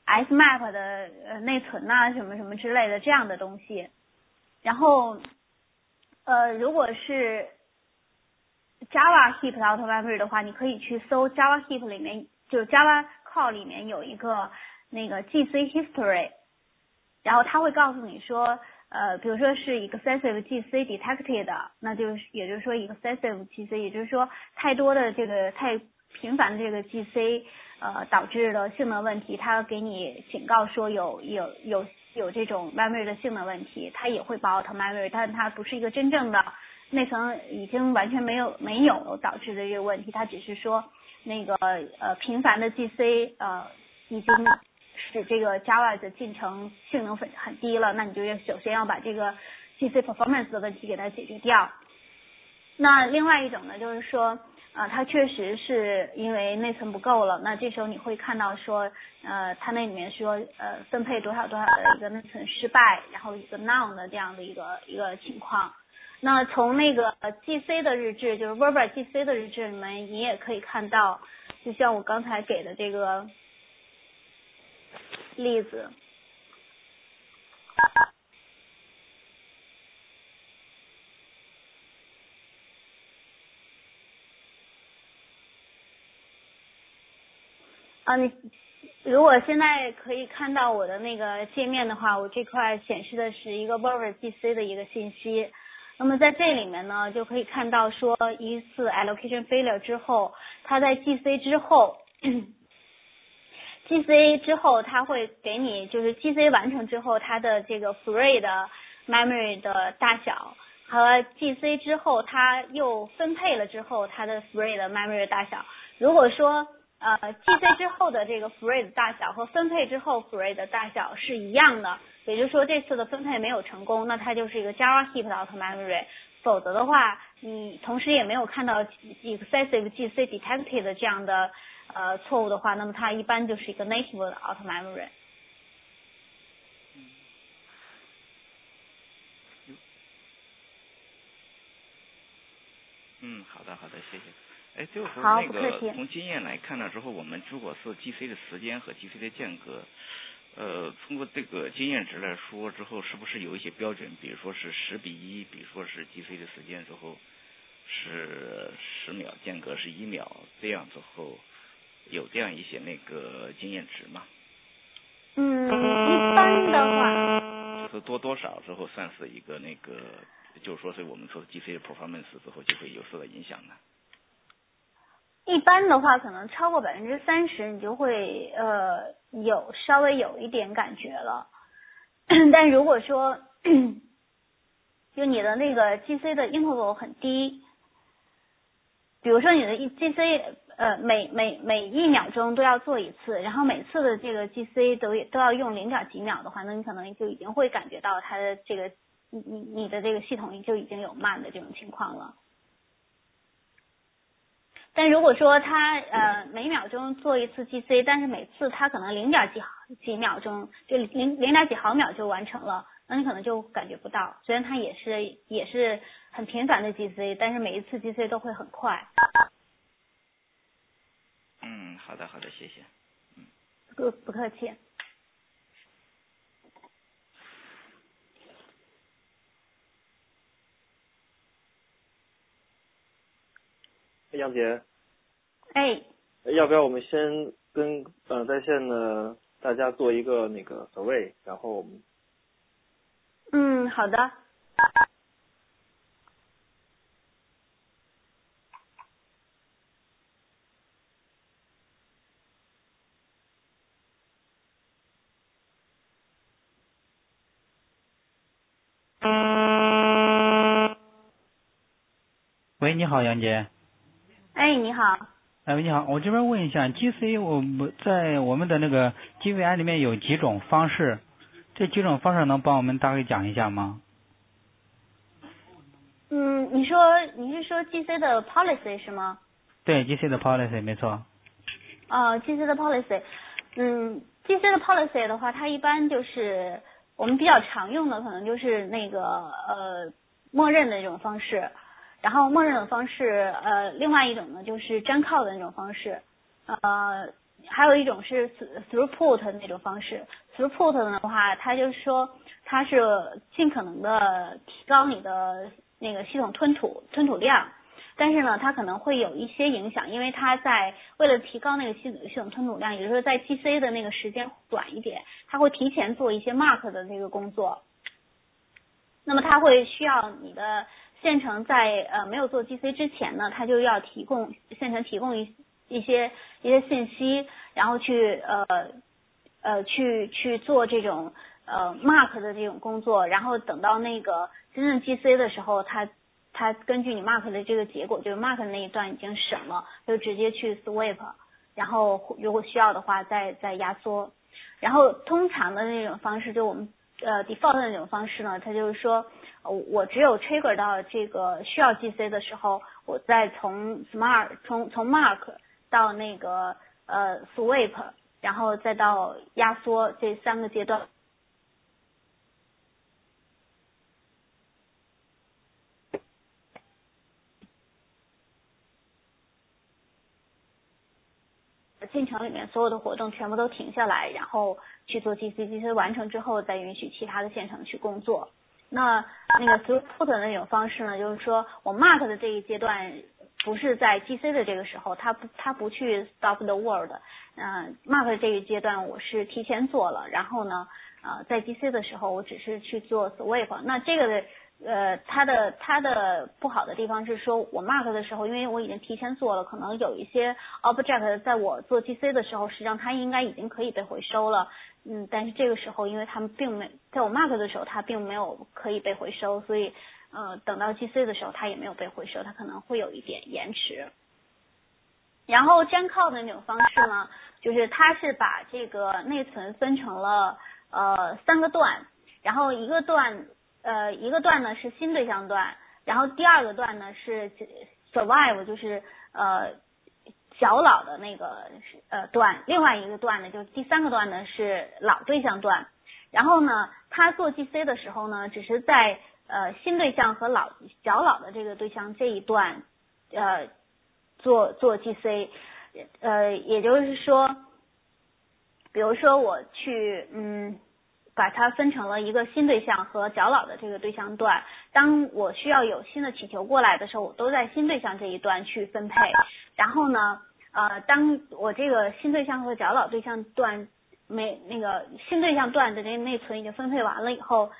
S map 的呃内存呐、啊、什么什么之类的这样的东西。然后呃如果是 Java heap 的 auto memory 的话，你可以去搜 Java heap 里面，就是 Java core 里面有一个那个 G C history， 然后它会告诉你说，呃，比如说是 excessive G C detected， 那就是也就是说 excessive G C， 也就是说太多的这个太频繁的这个 G C， 呃，导致的性能问题，它给你警告说有有有有这种 memory 的性能问题，它也会报 auto memory， 但它不是一个真正的内存已经完全没有没有导致的这个问题，它只是说那个呃频繁的 G C 呃已经使这个 Java 的进程性能很很低了，那你就要首先要把这个 G C performance 的问题给它解决掉。那另外一种呢，就是说呃它确实是因为内存不够了，那这时候你会看到说呃它那里面说呃分配多少多少的一个内存失败，然后一个 none 的这样的一个一个情况。那从那个 G C 的日志，就是 Verba G C 的日志里面，你也可以看到，就像我刚才给的这个例子。啊，你如果现在可以看到我的那个界面的话，我这块显示的是一个 Verba G C 的一个信息。那么在这里面呢，就可以看到说一次 allocation failure 之后，它在 G C 之后，G C 之后它会给你就是 G C 完成之后它的这个 free 的 memory 的大小和 G C 之后它又分配了之后它的 free 的 memory 的大小。如果说呃 G C 之后的这个 free 的大小和分配之后 free 的大小是一样的，也就是说这次的分配没有成功，那它就是一个 Java heap 的 auto memory， 否则的话你同时也没有看到 excessive G C detected 的这样的呃错误的话，那么它一般就是一个 native 的 auto memory。 嗯，好的好的，谢谢。哎，就是说那个从经验来看了之后，我们如果是 G C 的时间和 G C 的间隔，呃，通过这个经验值来说之后，是不是有一些标准？比如说是十比一，比如说是 G C 的时间之后是十秒，间隔是一秒，这样之后有这样一些那个经验值吗？ 嗯，一般的话， 就是多多少之后算是一个那个，就是说是我们说 G C 的 performance 之后就会有受到影响呢？ 一般的话，可能超过百分之三十，你就会呃有稍微有一点感觉了。但如果说就你的那个 G C 的 interval 很低，比如说你的 G C 呃每每每一秒钟都要做一次，然后每次的这个 G C 都都要用零点几秒的话，那你可能就已经会感觉到它的这个你你你的这个系统就已经有慢的这种情况了。但如果说它呃每秒钟做一次 G C， 但是每次它可能零点几几秒钟，就零零点几毫秒就完成了，那你可能就感觉不到。虽然它也是也是很频繁的 G C， 但是每一次 G C 都会很快。 嗯，好的好的，谢谢。嗯， 不不客气。 杨姐， 哎， 要不要我们先跟呃在线的大家做一个那个 survey， 然后我们嗯，好的。 喂，你好，杨姐。 哎，你好。 哎，你好，我这边问一下 ，G C 我们在我们的那个 G V I 里面有几种方式，这几种方式能帮我们大概讲一下吗？ 嗯，你说你是说 G C 的 policy 是吗？ 对 ，G C 的 policy 没错。 哦 ，G C 的 policy， 嗯 ，G C 的 policy 的话，它一般就是我们比较常用的，可能就是那个呃默认的这种方式。然后默认的方式，呃，另外一种呢就是粘靠的那种方式，呃， 还有一种是 throughput 那种方式 ，throughput 的话，它就是说它是尽可能的提高你的那个系统吞吐吞吐量，但是呢，它可能会有一些影响，因为它在为了提高那个系统系统吞吐量，也就是说在 G C 的那个时间短一点，它会提前做一些 mark 的这个工作。那么它会需要你的线程在呃没有做 G C 之前呢，它就要提供线程提供一一些一些信息，然后去呃呃去去做这种呃 mark 的这种工作，然后等到那个真正 G C 的时候，它它根据你 mark 的这个结果，就是 mark 的那一段已经审了，就直接去 sweep， 然后如果需要的话再再压缩。然后通常的那种方式，就我们呃 default 的那种方式呢，它就是说，呃、我只有 trigger 到这个需要 G C 的时候，我再从 smart 从从 mark 到那个呃 sweep， 然后再到压缩这三个阶段。进程里面所有的活动全部都停下来，然后去做 G C，G C 完成之后再允许其他的线程去工作。那那个 throughput 的那种方式呢，就是说我 mark 的这一阶段不是在 G C 的这个时候，它不它不去 stop the world， 嗯、呃、，mark 的这一阶段我是提前做了，然后呢，呃，在 G C 的时候我只是去做 sweep。那这个的呃，它的它的不好的地方是说，我 mark 的时候，因为我已经提前做了，可能有一些 object 在我做 G C 的时候，实际上它应该已经可以被回收了，嗯，但是这个时候，因为他们并没在我 mark 的时候，它并没有可以被回收，所以呃，等到 G C 的时候，它也没有被回收，它可能会有一点延迟。然后 Gencode 的那种方式呢，就是它是把这个内存分成了呃三个段，然后一个段。呃，一个段呢是新对象段，然后第二个段呢是 survive， 就是呃小老的那个呃段，另外一个段呢就是第三个段呢是老对象段。然后呢，他做 G C 的时候呢，只是在呃新对象和老小老的这个对象这一段呃做做 G C， 呃也就是说，比如说我去嗯。把它分成了一个新对象和较老的这个对象段，当我需要有新的请求过来的时候，我都在新对象这一段去分配。然后呢，呃，当我这个新对象和较老对象段没那个新对象段的这个内存已经分配完了以后，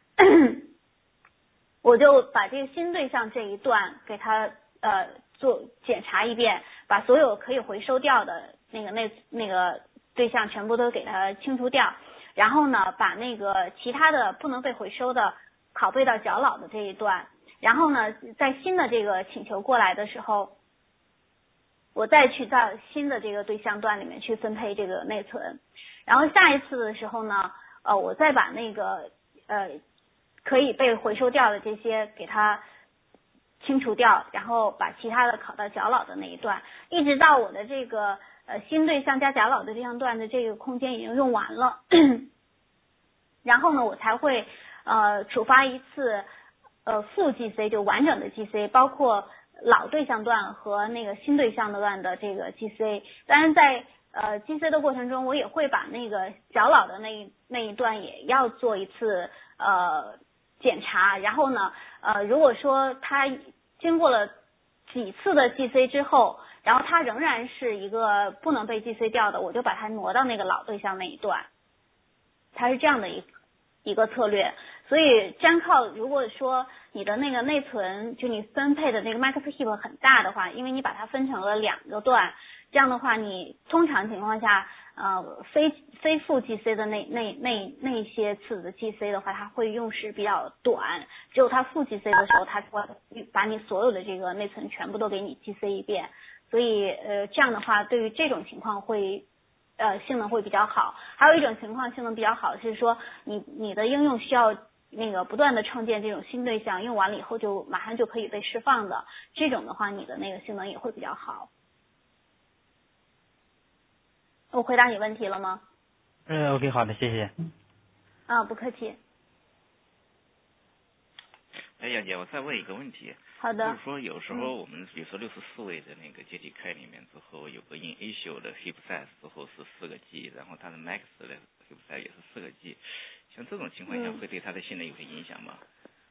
我就把这个新对象这一段给它呃做检查一遍，把所有可以回收掉的那个内那个对象全部都给它清除掉。然后呢，把那个其他的不能被回收的拷贝到较老的这一段，然后呢，在新的这个请求过来的时候，我再去到新的这个对象段里面去分配这个内存，然后下一次的时候呢，呃，我再把那个呃可以被回收掉的这些给它清除掉，然后把其他的拷到较老的那一段，一直到我的这个呃新对象加较老的对象段的这个空间已经用完了，然后呢，我才会呃触发一次呃副 G C， 就完整的 G C， 包括老对象段和那个新对象段的这个 G C。当然在呃 G C 的过程中，我也会把那个较老的那一那一段也要做一次呃检查，然后呢呃如果说它经过了几次的 G C 之后，然后它仍然是一个不能被 G C 掉的，我就把它挪到那个老对象那一段，它是这样的一一个策略。所以 Gencode 如果说你的那个内存就你分配的那个 max heap 很大的话，因为你把它分成了两个段，这样的话你通常情况下呃非非负 G C 的那那那那些次的 G C 的话，它会用时比较短，只有它负 G C 的时候，它会把你所有的这个内存全部都给你 G C 一遍。所以呃这样的话对于这种情况会呃性能会比较好。还有一种情况性能比较好是说你你的应用需要那个不断的创建这种新对象，用完了以后就马上就可以被释放的，这种的话你的那个性能也会比较好。我回答你问题了吗？ 嗯 ，OK， 好的，谢谢。 啊，不客气。 哎，杨姐，我再问一个问题。 好的。 就是说有时候我们比如说六十四位的那个阶梯开里面之后有个 initial 的 hip size 之后是四个 G， 然后它的 max 的 hip size 也是四个 G， 像这种情况下会对它的性能有些影响吗？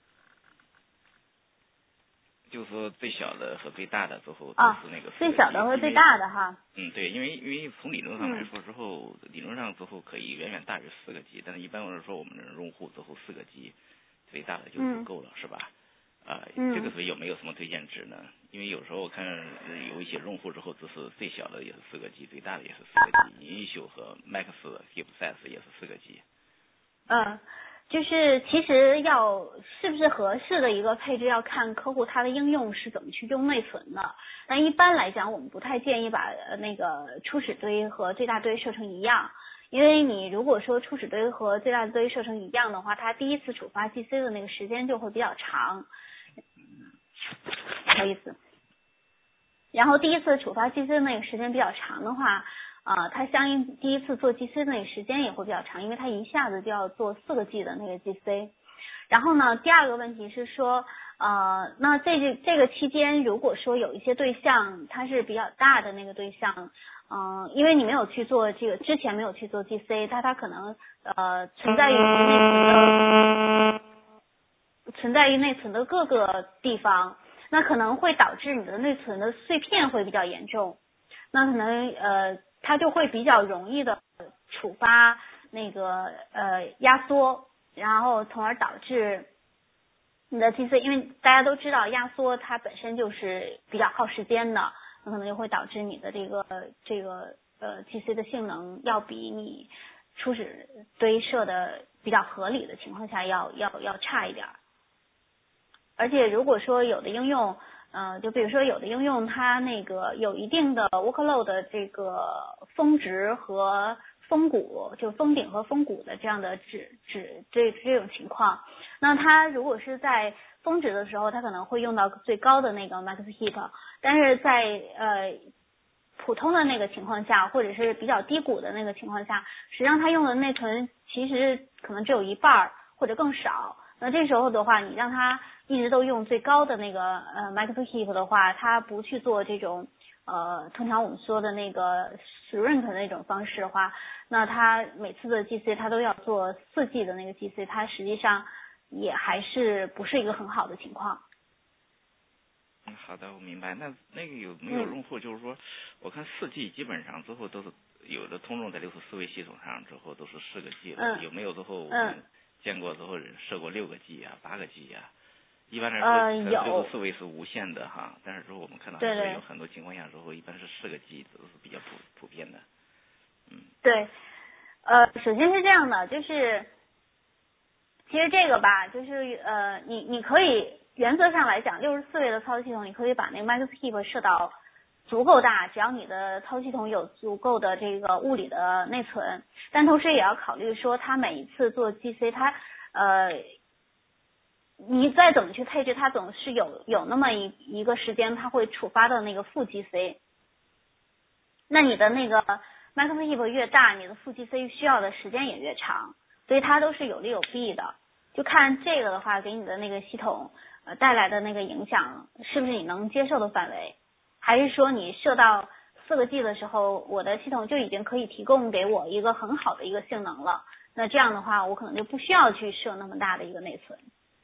就是说最小的和最大的之后都是那个、 啊、最小的和最大的哈。 嗯，对，因为因为从理论上来说之后，嗯、理论上之后可以远远大于四个 G， 但是一般来说我们的用户之后四个 G 最大的就足够了，嗯、是吧？啊、呃嗯，这个时候有没有什么推荐值呢？因为有时候我看有一些用户之后，只是最小的也是四个 G， 最大的也是四个 G，initial 和 max hip size 也是四个 G。 嗯。就是其实要是不是合适的一个配置，要看客户他的应用是怎么去用内存的。那一般来讲，我们不太建议把那个初始堆和最大堆设成一样，因为你如果说初始堆和最大堆设成一样的话，它第一次触发 G C 的那个时间就会比较长。不好意思。然后第一次触发 G C 的那个时间比较长的话。啊、呃，它相应第一次做 G C 的那个时间也会比较长，因为它一下子就要做四个 G 的那个 G C。然后呢，第二个问题是说，呃，那这个这个期间，如果说有一些对象它是比较大的那个对象，嗯、呃，因为你没有去做这个之前没有去做 G C， 它它可能呃存在于内存的存在于内存的各个地方，那可能会导致你的内存的碎片会比较严重，那可能呃。它就会比较容易的触发那个呃压缩，然后从而导致你的 G C， 因为大家都知道压缩它本身就是比较耗时间的，那可能就会导致你的这个这个呃 G C 的性能要比你初始堆设的比较合理的情况下要要要差一点。而且如果说有的应用呃，就比如说有的应用它那个有一定的 workload 的这个峰值和峰谷，就峰顶和峰谷的这样的指指这这种情况，那它如果是在峰值的时候，它可能会用到最高的那个 max heap， 但是在呃普通的那个情况下，或者是比较低谷的那个情况下，实际上它用的内存其实可能只有一半或者更少。那这时候的话，你让它一直都用最高的那个呃 max heap 的话，它不去做这种呃通常我们说的那个 shrink 的那种方式的话，那它每次的 G C 它都要做四 G 的那个 G C， 它实际上也还是不是一个很好的情况。 嗯，好的，我明白。那那个有没有用户就是说，嗯、我看四 G 基本上之后都是有的通用在六十四位系统上之后都是四个 G 的，嗯、有没有之后嗯见过之后设过六个 G 啊、八个 G 啊？一般来说，六十四位是无限的哈，但是之后我们看到还是有很多情况下之后，一般是四个 G 都是比较普普遍的。嗯， 对，呃，首先是这样的，就是其实这个吧，就是呃，你你可以原则上来讲，六十四位的操作系统，你可以把那个 max heap 设到足够大，只要你的操作系统有足够的这个物理的内存，但同时也要考虑说，它每一次做 G C， 它呃。你再怎么去配置，它总是有有那么一一个时间，它会触发到那个负 G C。那你的那个 max heap 越大，你的负 G C 需要的时间也越长，所以它都是有利有弊的。就看这个的话，给你的那个系统呃带来的那个影响，是不是你能接受的范围，还是说你设到四个 G 的时候，我的系统就已经可以提供给我一个很好的一个性能了？那这样的话，我可能就不需要去设那么大的一个内存。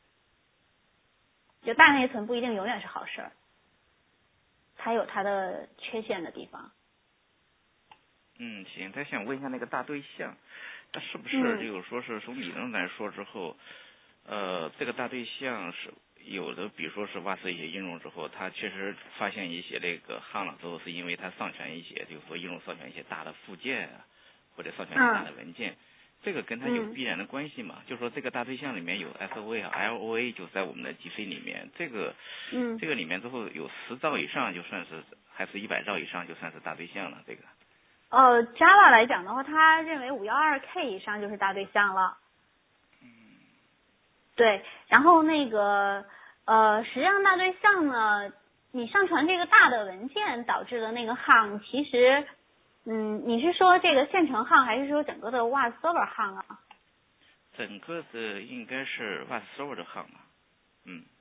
就大内存不一定永远是好事儿，它有它的缺陷的地方。 嗯，行，他想问一下那个大对象，它是不是就是说是从理论来说之后，嗯、呃，这个大对象是有的，比如说是挖掘一些应用之后，它确实发现一些那个汉了之后，是因为它上传一些，就是说应用上传一些大的附件啊，或者上传一些大的文件。嗯，这个跟它有必然的关系嘛？嗯、就是说这个大对象里面有 S O A 啊 L O A 就在我们的 G C 里面，这个嗯这个里面之后有十兆以上就算是，还是一百兆以上就算是大对象了。这个呃 Java 来讲的话，他认为五一二 K 以上就是大对象了。嗯，对，然后那个呃实际上大对象呢，你上传这个大的文件导致的那个 hang 其实。嗯，你是说这个线程行还是说整个的 W A S server 行啊？ 整个的应该是 W A S server 的行啊。嗯。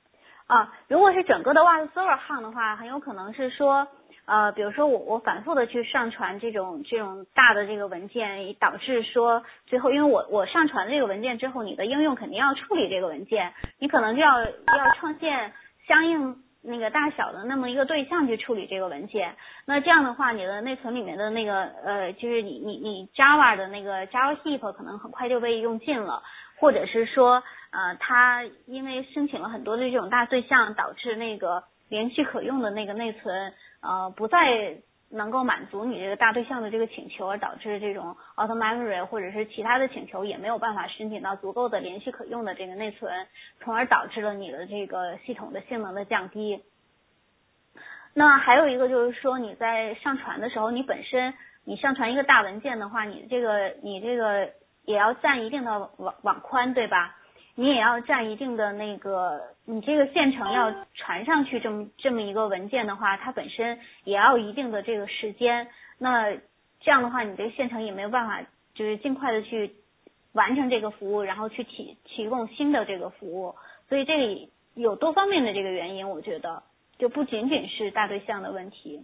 啊，如果是整个的 W A S server hang 的话，很有可能是说，呃，比如说我我反复的去上传这种这种大的这个文件，导致说最后，因为我我上传这个文件之后，你的应用肯定要处理这个文件，你可能就要要创建相应那个大小的那么一个对象去处理这个文件。那这样的话，你的内存里面的那个呃，就是你你你 Java 的那个 Java heap 可能很快就被用尽了。或者是说，呃，它因为申请了很多的这种大对象，导致那个连续可用的那个内存，呃，不再能够满足你这个大对象的这个请求，而导致这种 auto memory 或者是其他的请求也没有办法申请到足够的连续可用的这个内存，从而导致了你的这个系统的性能的降低。那还有一个就是说，你在上传的时候，你本身你上传一个大文件的话，你这个你这个也要占一定的网网宽，对吧？你也要占一定的那个，你这个线程要传上去这么这么一个文件的话，它本身也要一定的这个时间。那这样的话，你这个线程也没有办法，就是尽快的去完成这个服务，然后去提提供新的这个服务。所以这里有多方面的这个原因，我觉得就不仅仅是大对象的问题。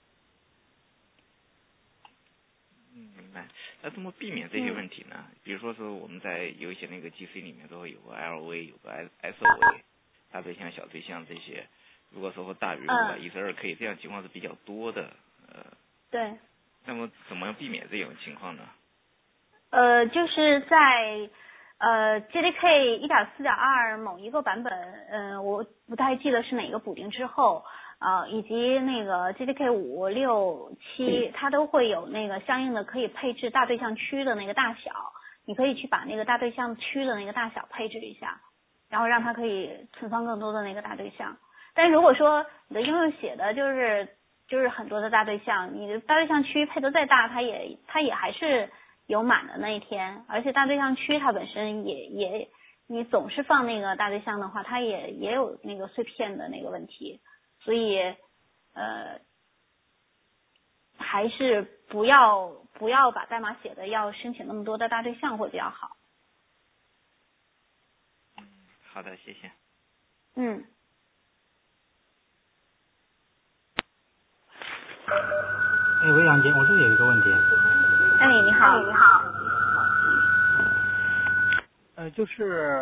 嗯，明白。那怎么避免这些问题呢？嗯、比如说是我们在有一些那个 G C 里面都会有个 L V， 有个 S O V， 大对象、小对象这些，如果说大于五百一十二 K， 这样情况是比较多的。呃， 对。 那么怎么样避免这种情况呢？ 呃，就是在呃 J D K 一点四点二 某一个版本，呃，我不太记得是哪个补丁之后。啊，以及那个 J D K 五、六、七，它都会有那个相应的可以配置大对象区的那个大小，你可以去把那个大对象区的那个大小配置一下，然后让它可以存放更多的那个大对象。但如果说你的应用写的就是就是很多的大对象，你的大对象区配得再大，它也它也还是有满的那一天，而且大对象区它本身也也你总是放那个大对象的话，它也也有那个碎片的那个问题。所以，呃，还是不要不要把代码写的要申请那么多的大对象会比较好。 嗯，好的，谢谢。 嗯。 哎，魏阳姐，我这里有一个问题。 哎，你好，你好。 呃，就是。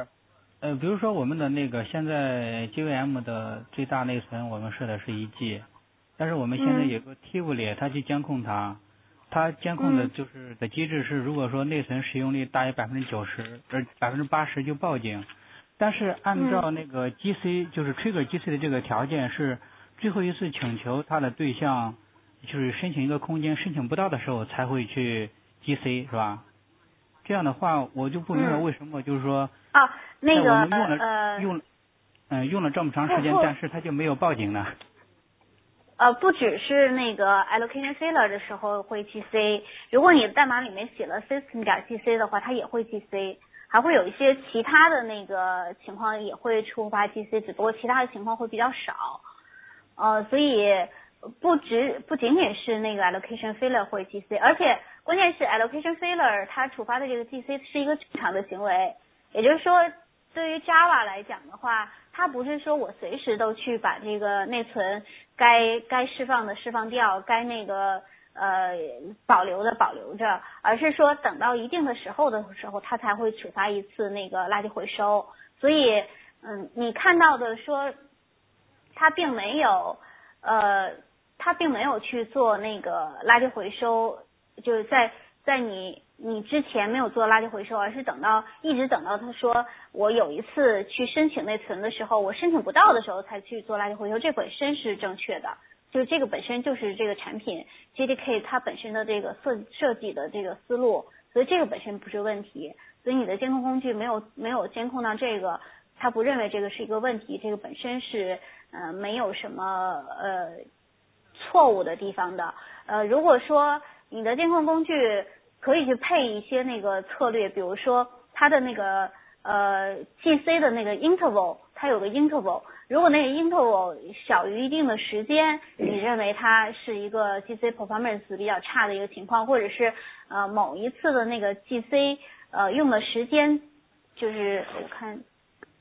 呃，比如说我们的那个现在 J V M 的最大内存我们设的是一 G， 但是我们现在有个 T V 里它去监控它，它监控的就是的机制是，如果说内存使用率大于百分之九十，呃百分之八十就报警。但是按照那个 G C 就是 trigger G C 的这个条件是，最后一次请求它的对象就是申请一个空间申请不到的时候才会去 G C 是吧？这样的话我就不明白为什么就是说。 啊，那个我们用了呃， 用，嗯、呃，用了这么长时间，但是他就没有报警呢。 呃，不只是那个 allocation failure 的时候会 G C， 如果你的代码里面写了 system 点 G C 的话，它也会 G C， 还会有一些其他的那个情况也会触发 G C， 只不过其他的情况会比较少。呃，所以不只不仅仅是那个 allocation failure 会 G C， 而且关键是 allocation failure 它触发的这个 G C 是一个正常的行为。也就是说，对于 Java 来讲的话，它不是说我随时都去把这个内存该该释放的释放掉，该那个呃保留的保留着，而是说等到一定的时候的时候，它才会触发一次那个垃圾回收。所以，嗯，你看到的说，它并没有呃，它并没有去做那个垃圾回收，就是在在你。你之前没有做垃圾回收，而是等到一直等到他说我有一次去申请内存的时候，我申请不到的时候才去做垃圾回收，这本身是正确的，就是这个本身就是这个产品 J D K 它本身的这个设设计的这个思路，所以这个本身不是问题，所以你的监控工具没有没有监控到这个，他不认为这个是一个问题，这个本身是呃没有什么呃错误的地方的。呃，如果说你的监控工具可以去配一些那个策略，比如说它的那个呃 G C 的那个 interval， 它有个 interval， 如果那个 interval 小于一定的时间，你认为它是一个 G C performance 比较差的一个情况，或者是呃某一次的那个 G C 呃用的时间，就是我看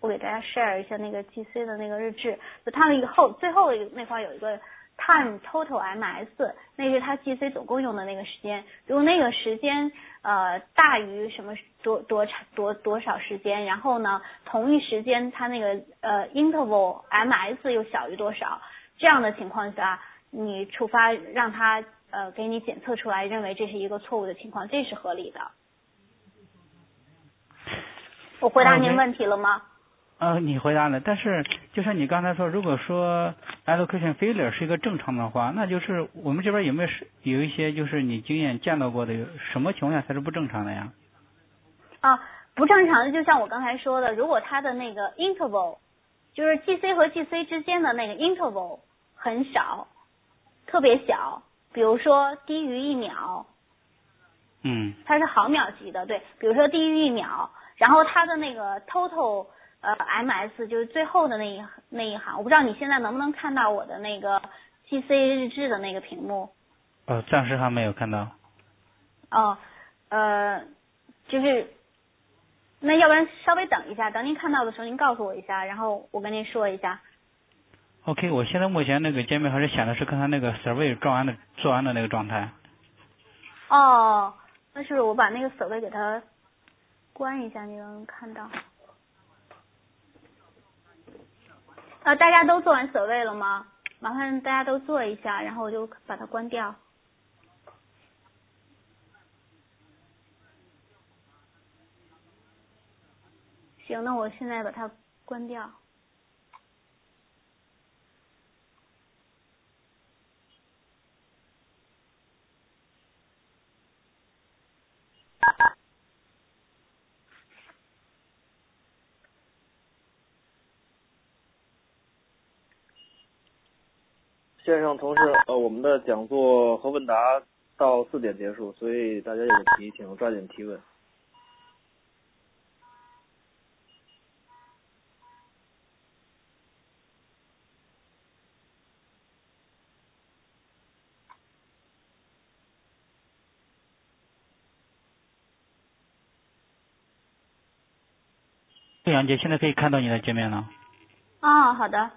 我给大家 share 一下那个 G C 的那个日志，就它那个后最后那块有一个 time total M S， 那是它 G C 总共用的那个时间。如果那个时间呃大于什么多多多多少时间，然后呢同一时间它那个呃 interval M S 又小于多少，这样的情况下，你触发让它呃给你检测出来，认为这是一个错误的情况，这是合理的。我回答您问题了吗？ 呃，你回答了，但是就像你刚才说，如果说 allocation failure 是一个正常的话，那就是我们这边有没有是有一些就是你经验见到过的，什么情况下才是不正常的呀？ 啊，不正常的就像我刚才说的，如果它的那个 interval 就是 G C 和 G C 之间的那个 interval 很少，特别小，比如说低于一秒， 嗯， 它是毫秒级的，对，比如说低于一秒，然后它的那个 total呃 M S 就是最后的那一那一行，我不知道你现在能不能看到我的那个 G C 日志的那个屏幕。 呃，暂时还没有看到。 哦，呃，就是那要不然稍微等一下，等您看到的时候您告诉我一下，然后我跟您说一下。 OK， 我现在目前那个界面还是显的是刚才那个 survey 做完的做完的那个状态。 哦，那是我把那个 survey 给它关一下，你能看到。呃，大家都做完 survey 了吗？麻烦大家都做一下，然后我就把它关掉。行，那我现在把它关掉。 线上同时，呃，我们的讲座和问答到四点结束，所以大家有问题请抓紧提问。 对，杨姐，现在可以看到你的界面了。 哦，好的。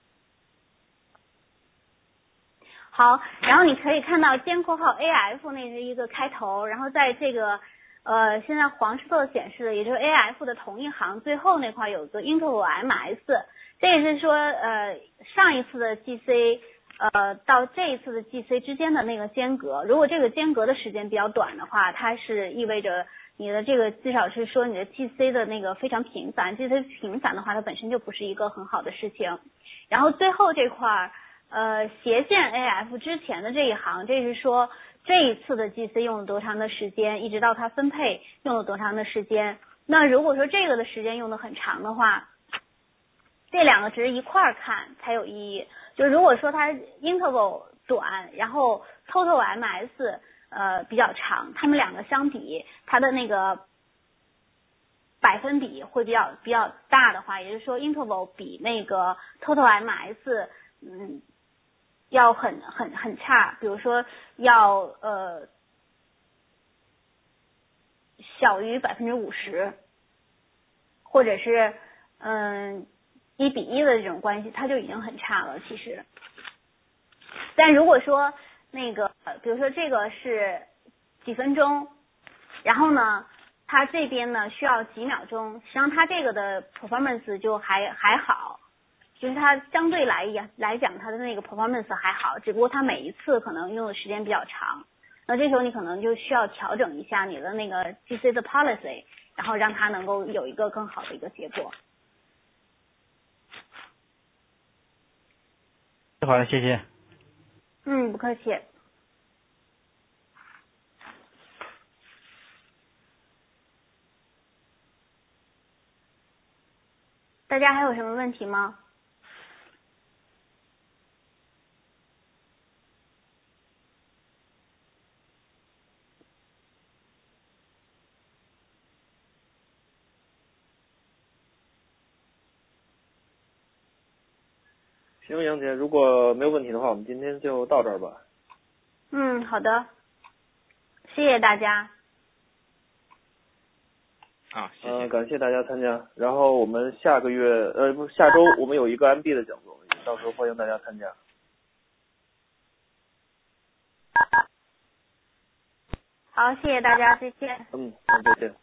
好，然后你可以看到尖括号 A F 那是一个开头，然后在这个呃现在黄色显示的，也就是 A F 的同一行最后那块有个 interval M S， 这也是说呃上一次的 G C 呃到这一次的 G C 之间的那个间隔，如果这个间隔的时间比较短的话，它是意味着你的这个至少是说你的 G C 的那个非常频繁 ，G C 频繁的话，它本身就不是一个很好的事情。然后最后这块呃斜线 A F 之前的这一行，这是说这一次的 G C 用了多长的时间，一直到它分配用了多长的时间。那如果说这个的时间用的很长的话，这两个值一块儿看才有意义。就如果说它 interval 短，然后 total M S 呃比较长，它们两个相比，它的那个百分比会比较比较大的话，也就是说 interval 比那个 total M S 嗯要很很很差，比如说要呃小于百分之五十，或者是嗯一比一的这种关系，它就已经很差了。其实，但如果说那个比如说这个是几分钟，然后呢它这边呢需要几秒钟，实际上它这个的 performance 就还还好。就是它相对来讲来讲，它的那个 performance 还好，只不过它每一次可能用的时间比较长。那这时候你可能就需要调整一下你的那个 G C 的 policy， 然后让它能够有一个更好的一个结果。 好的，谢谢。 嗯，不客气。大家还有什么问题吗？ 行，杨姐，如果没有问题的话，我们今天就到这儿吧。 嗯，好的，谢谢大家。 好，谢谢。 嗯、呃，感谢大家参加。然后我们下个月呃不下周我们有一个 M B 的讲座，到时候欢迎大家参加。 好，谢谢大家，再见。 嗯，嗯，再见。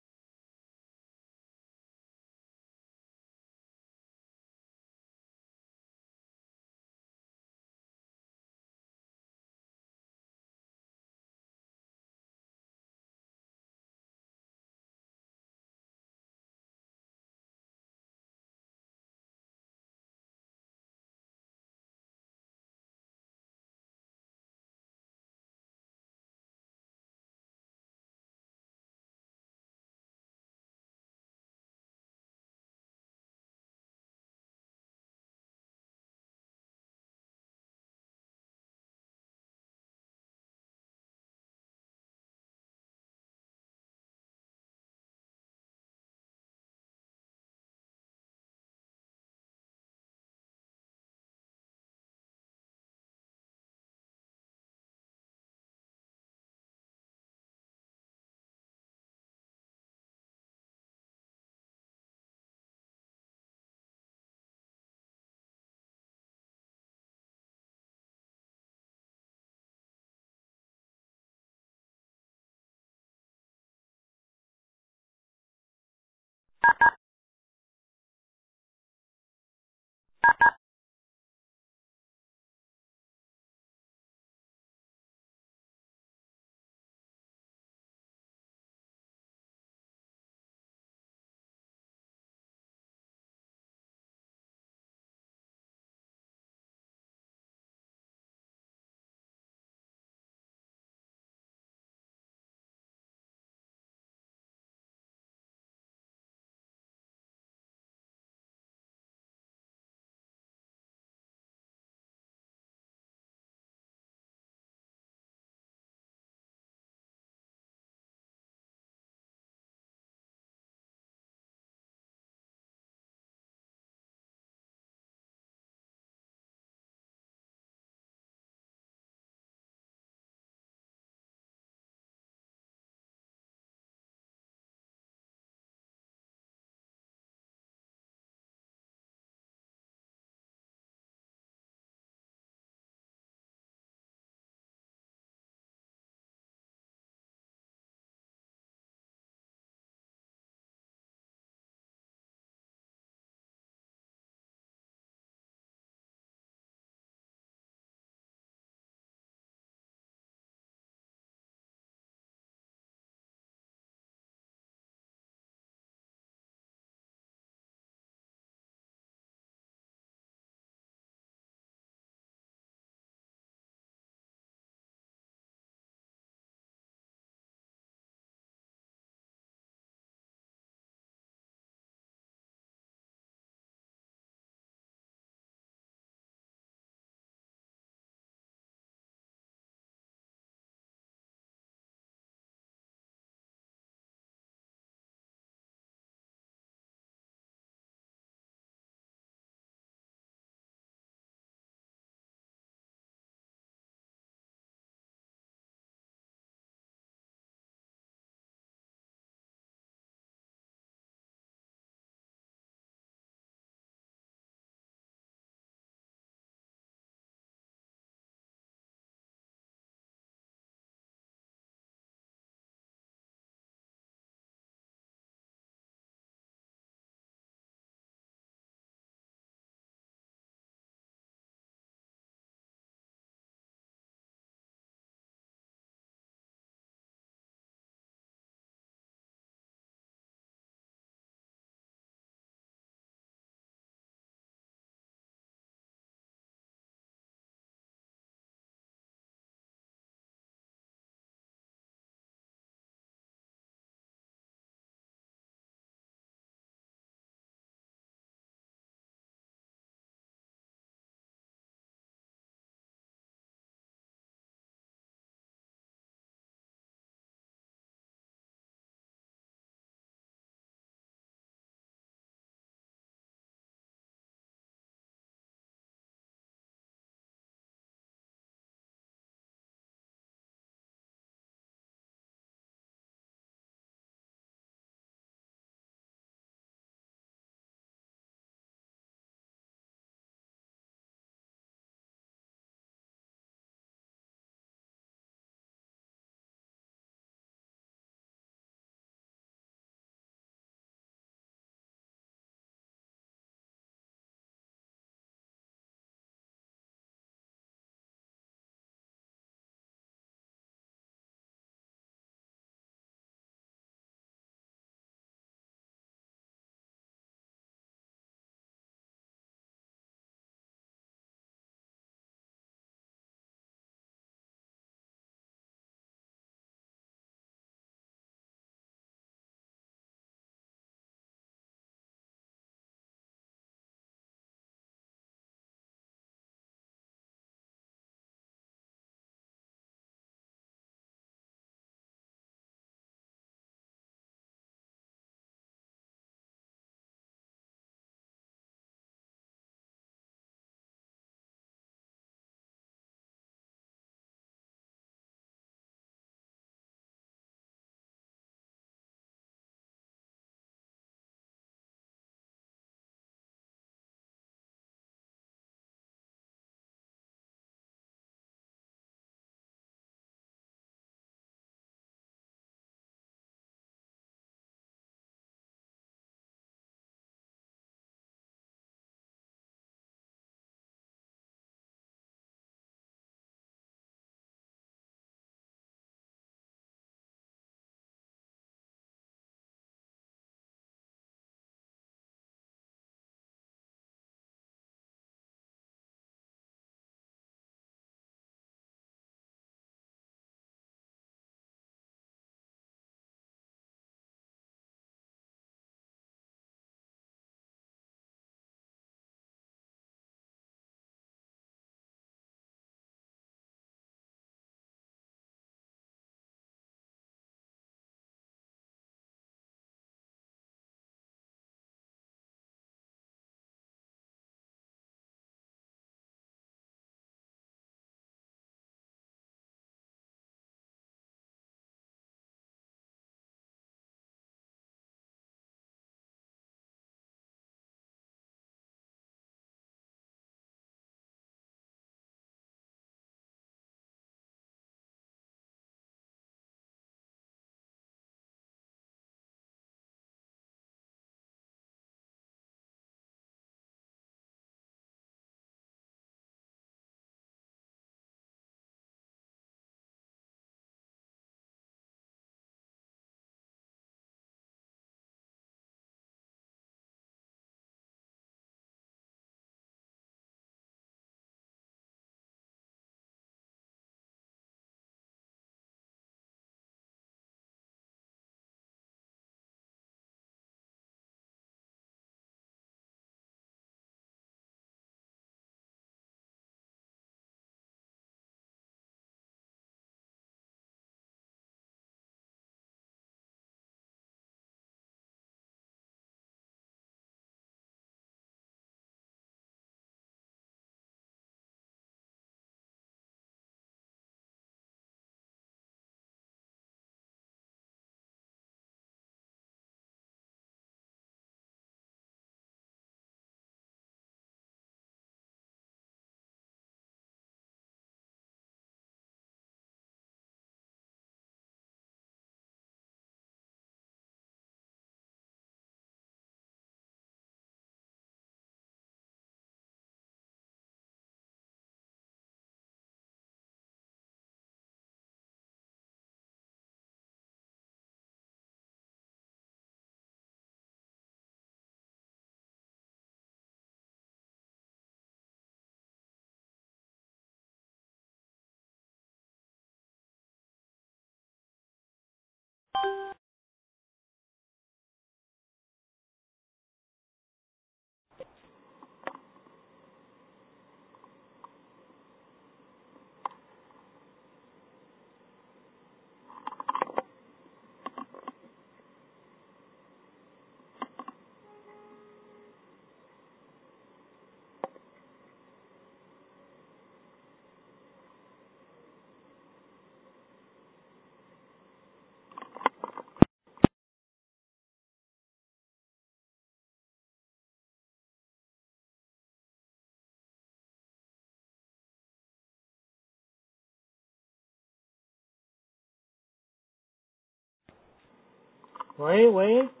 喂喂。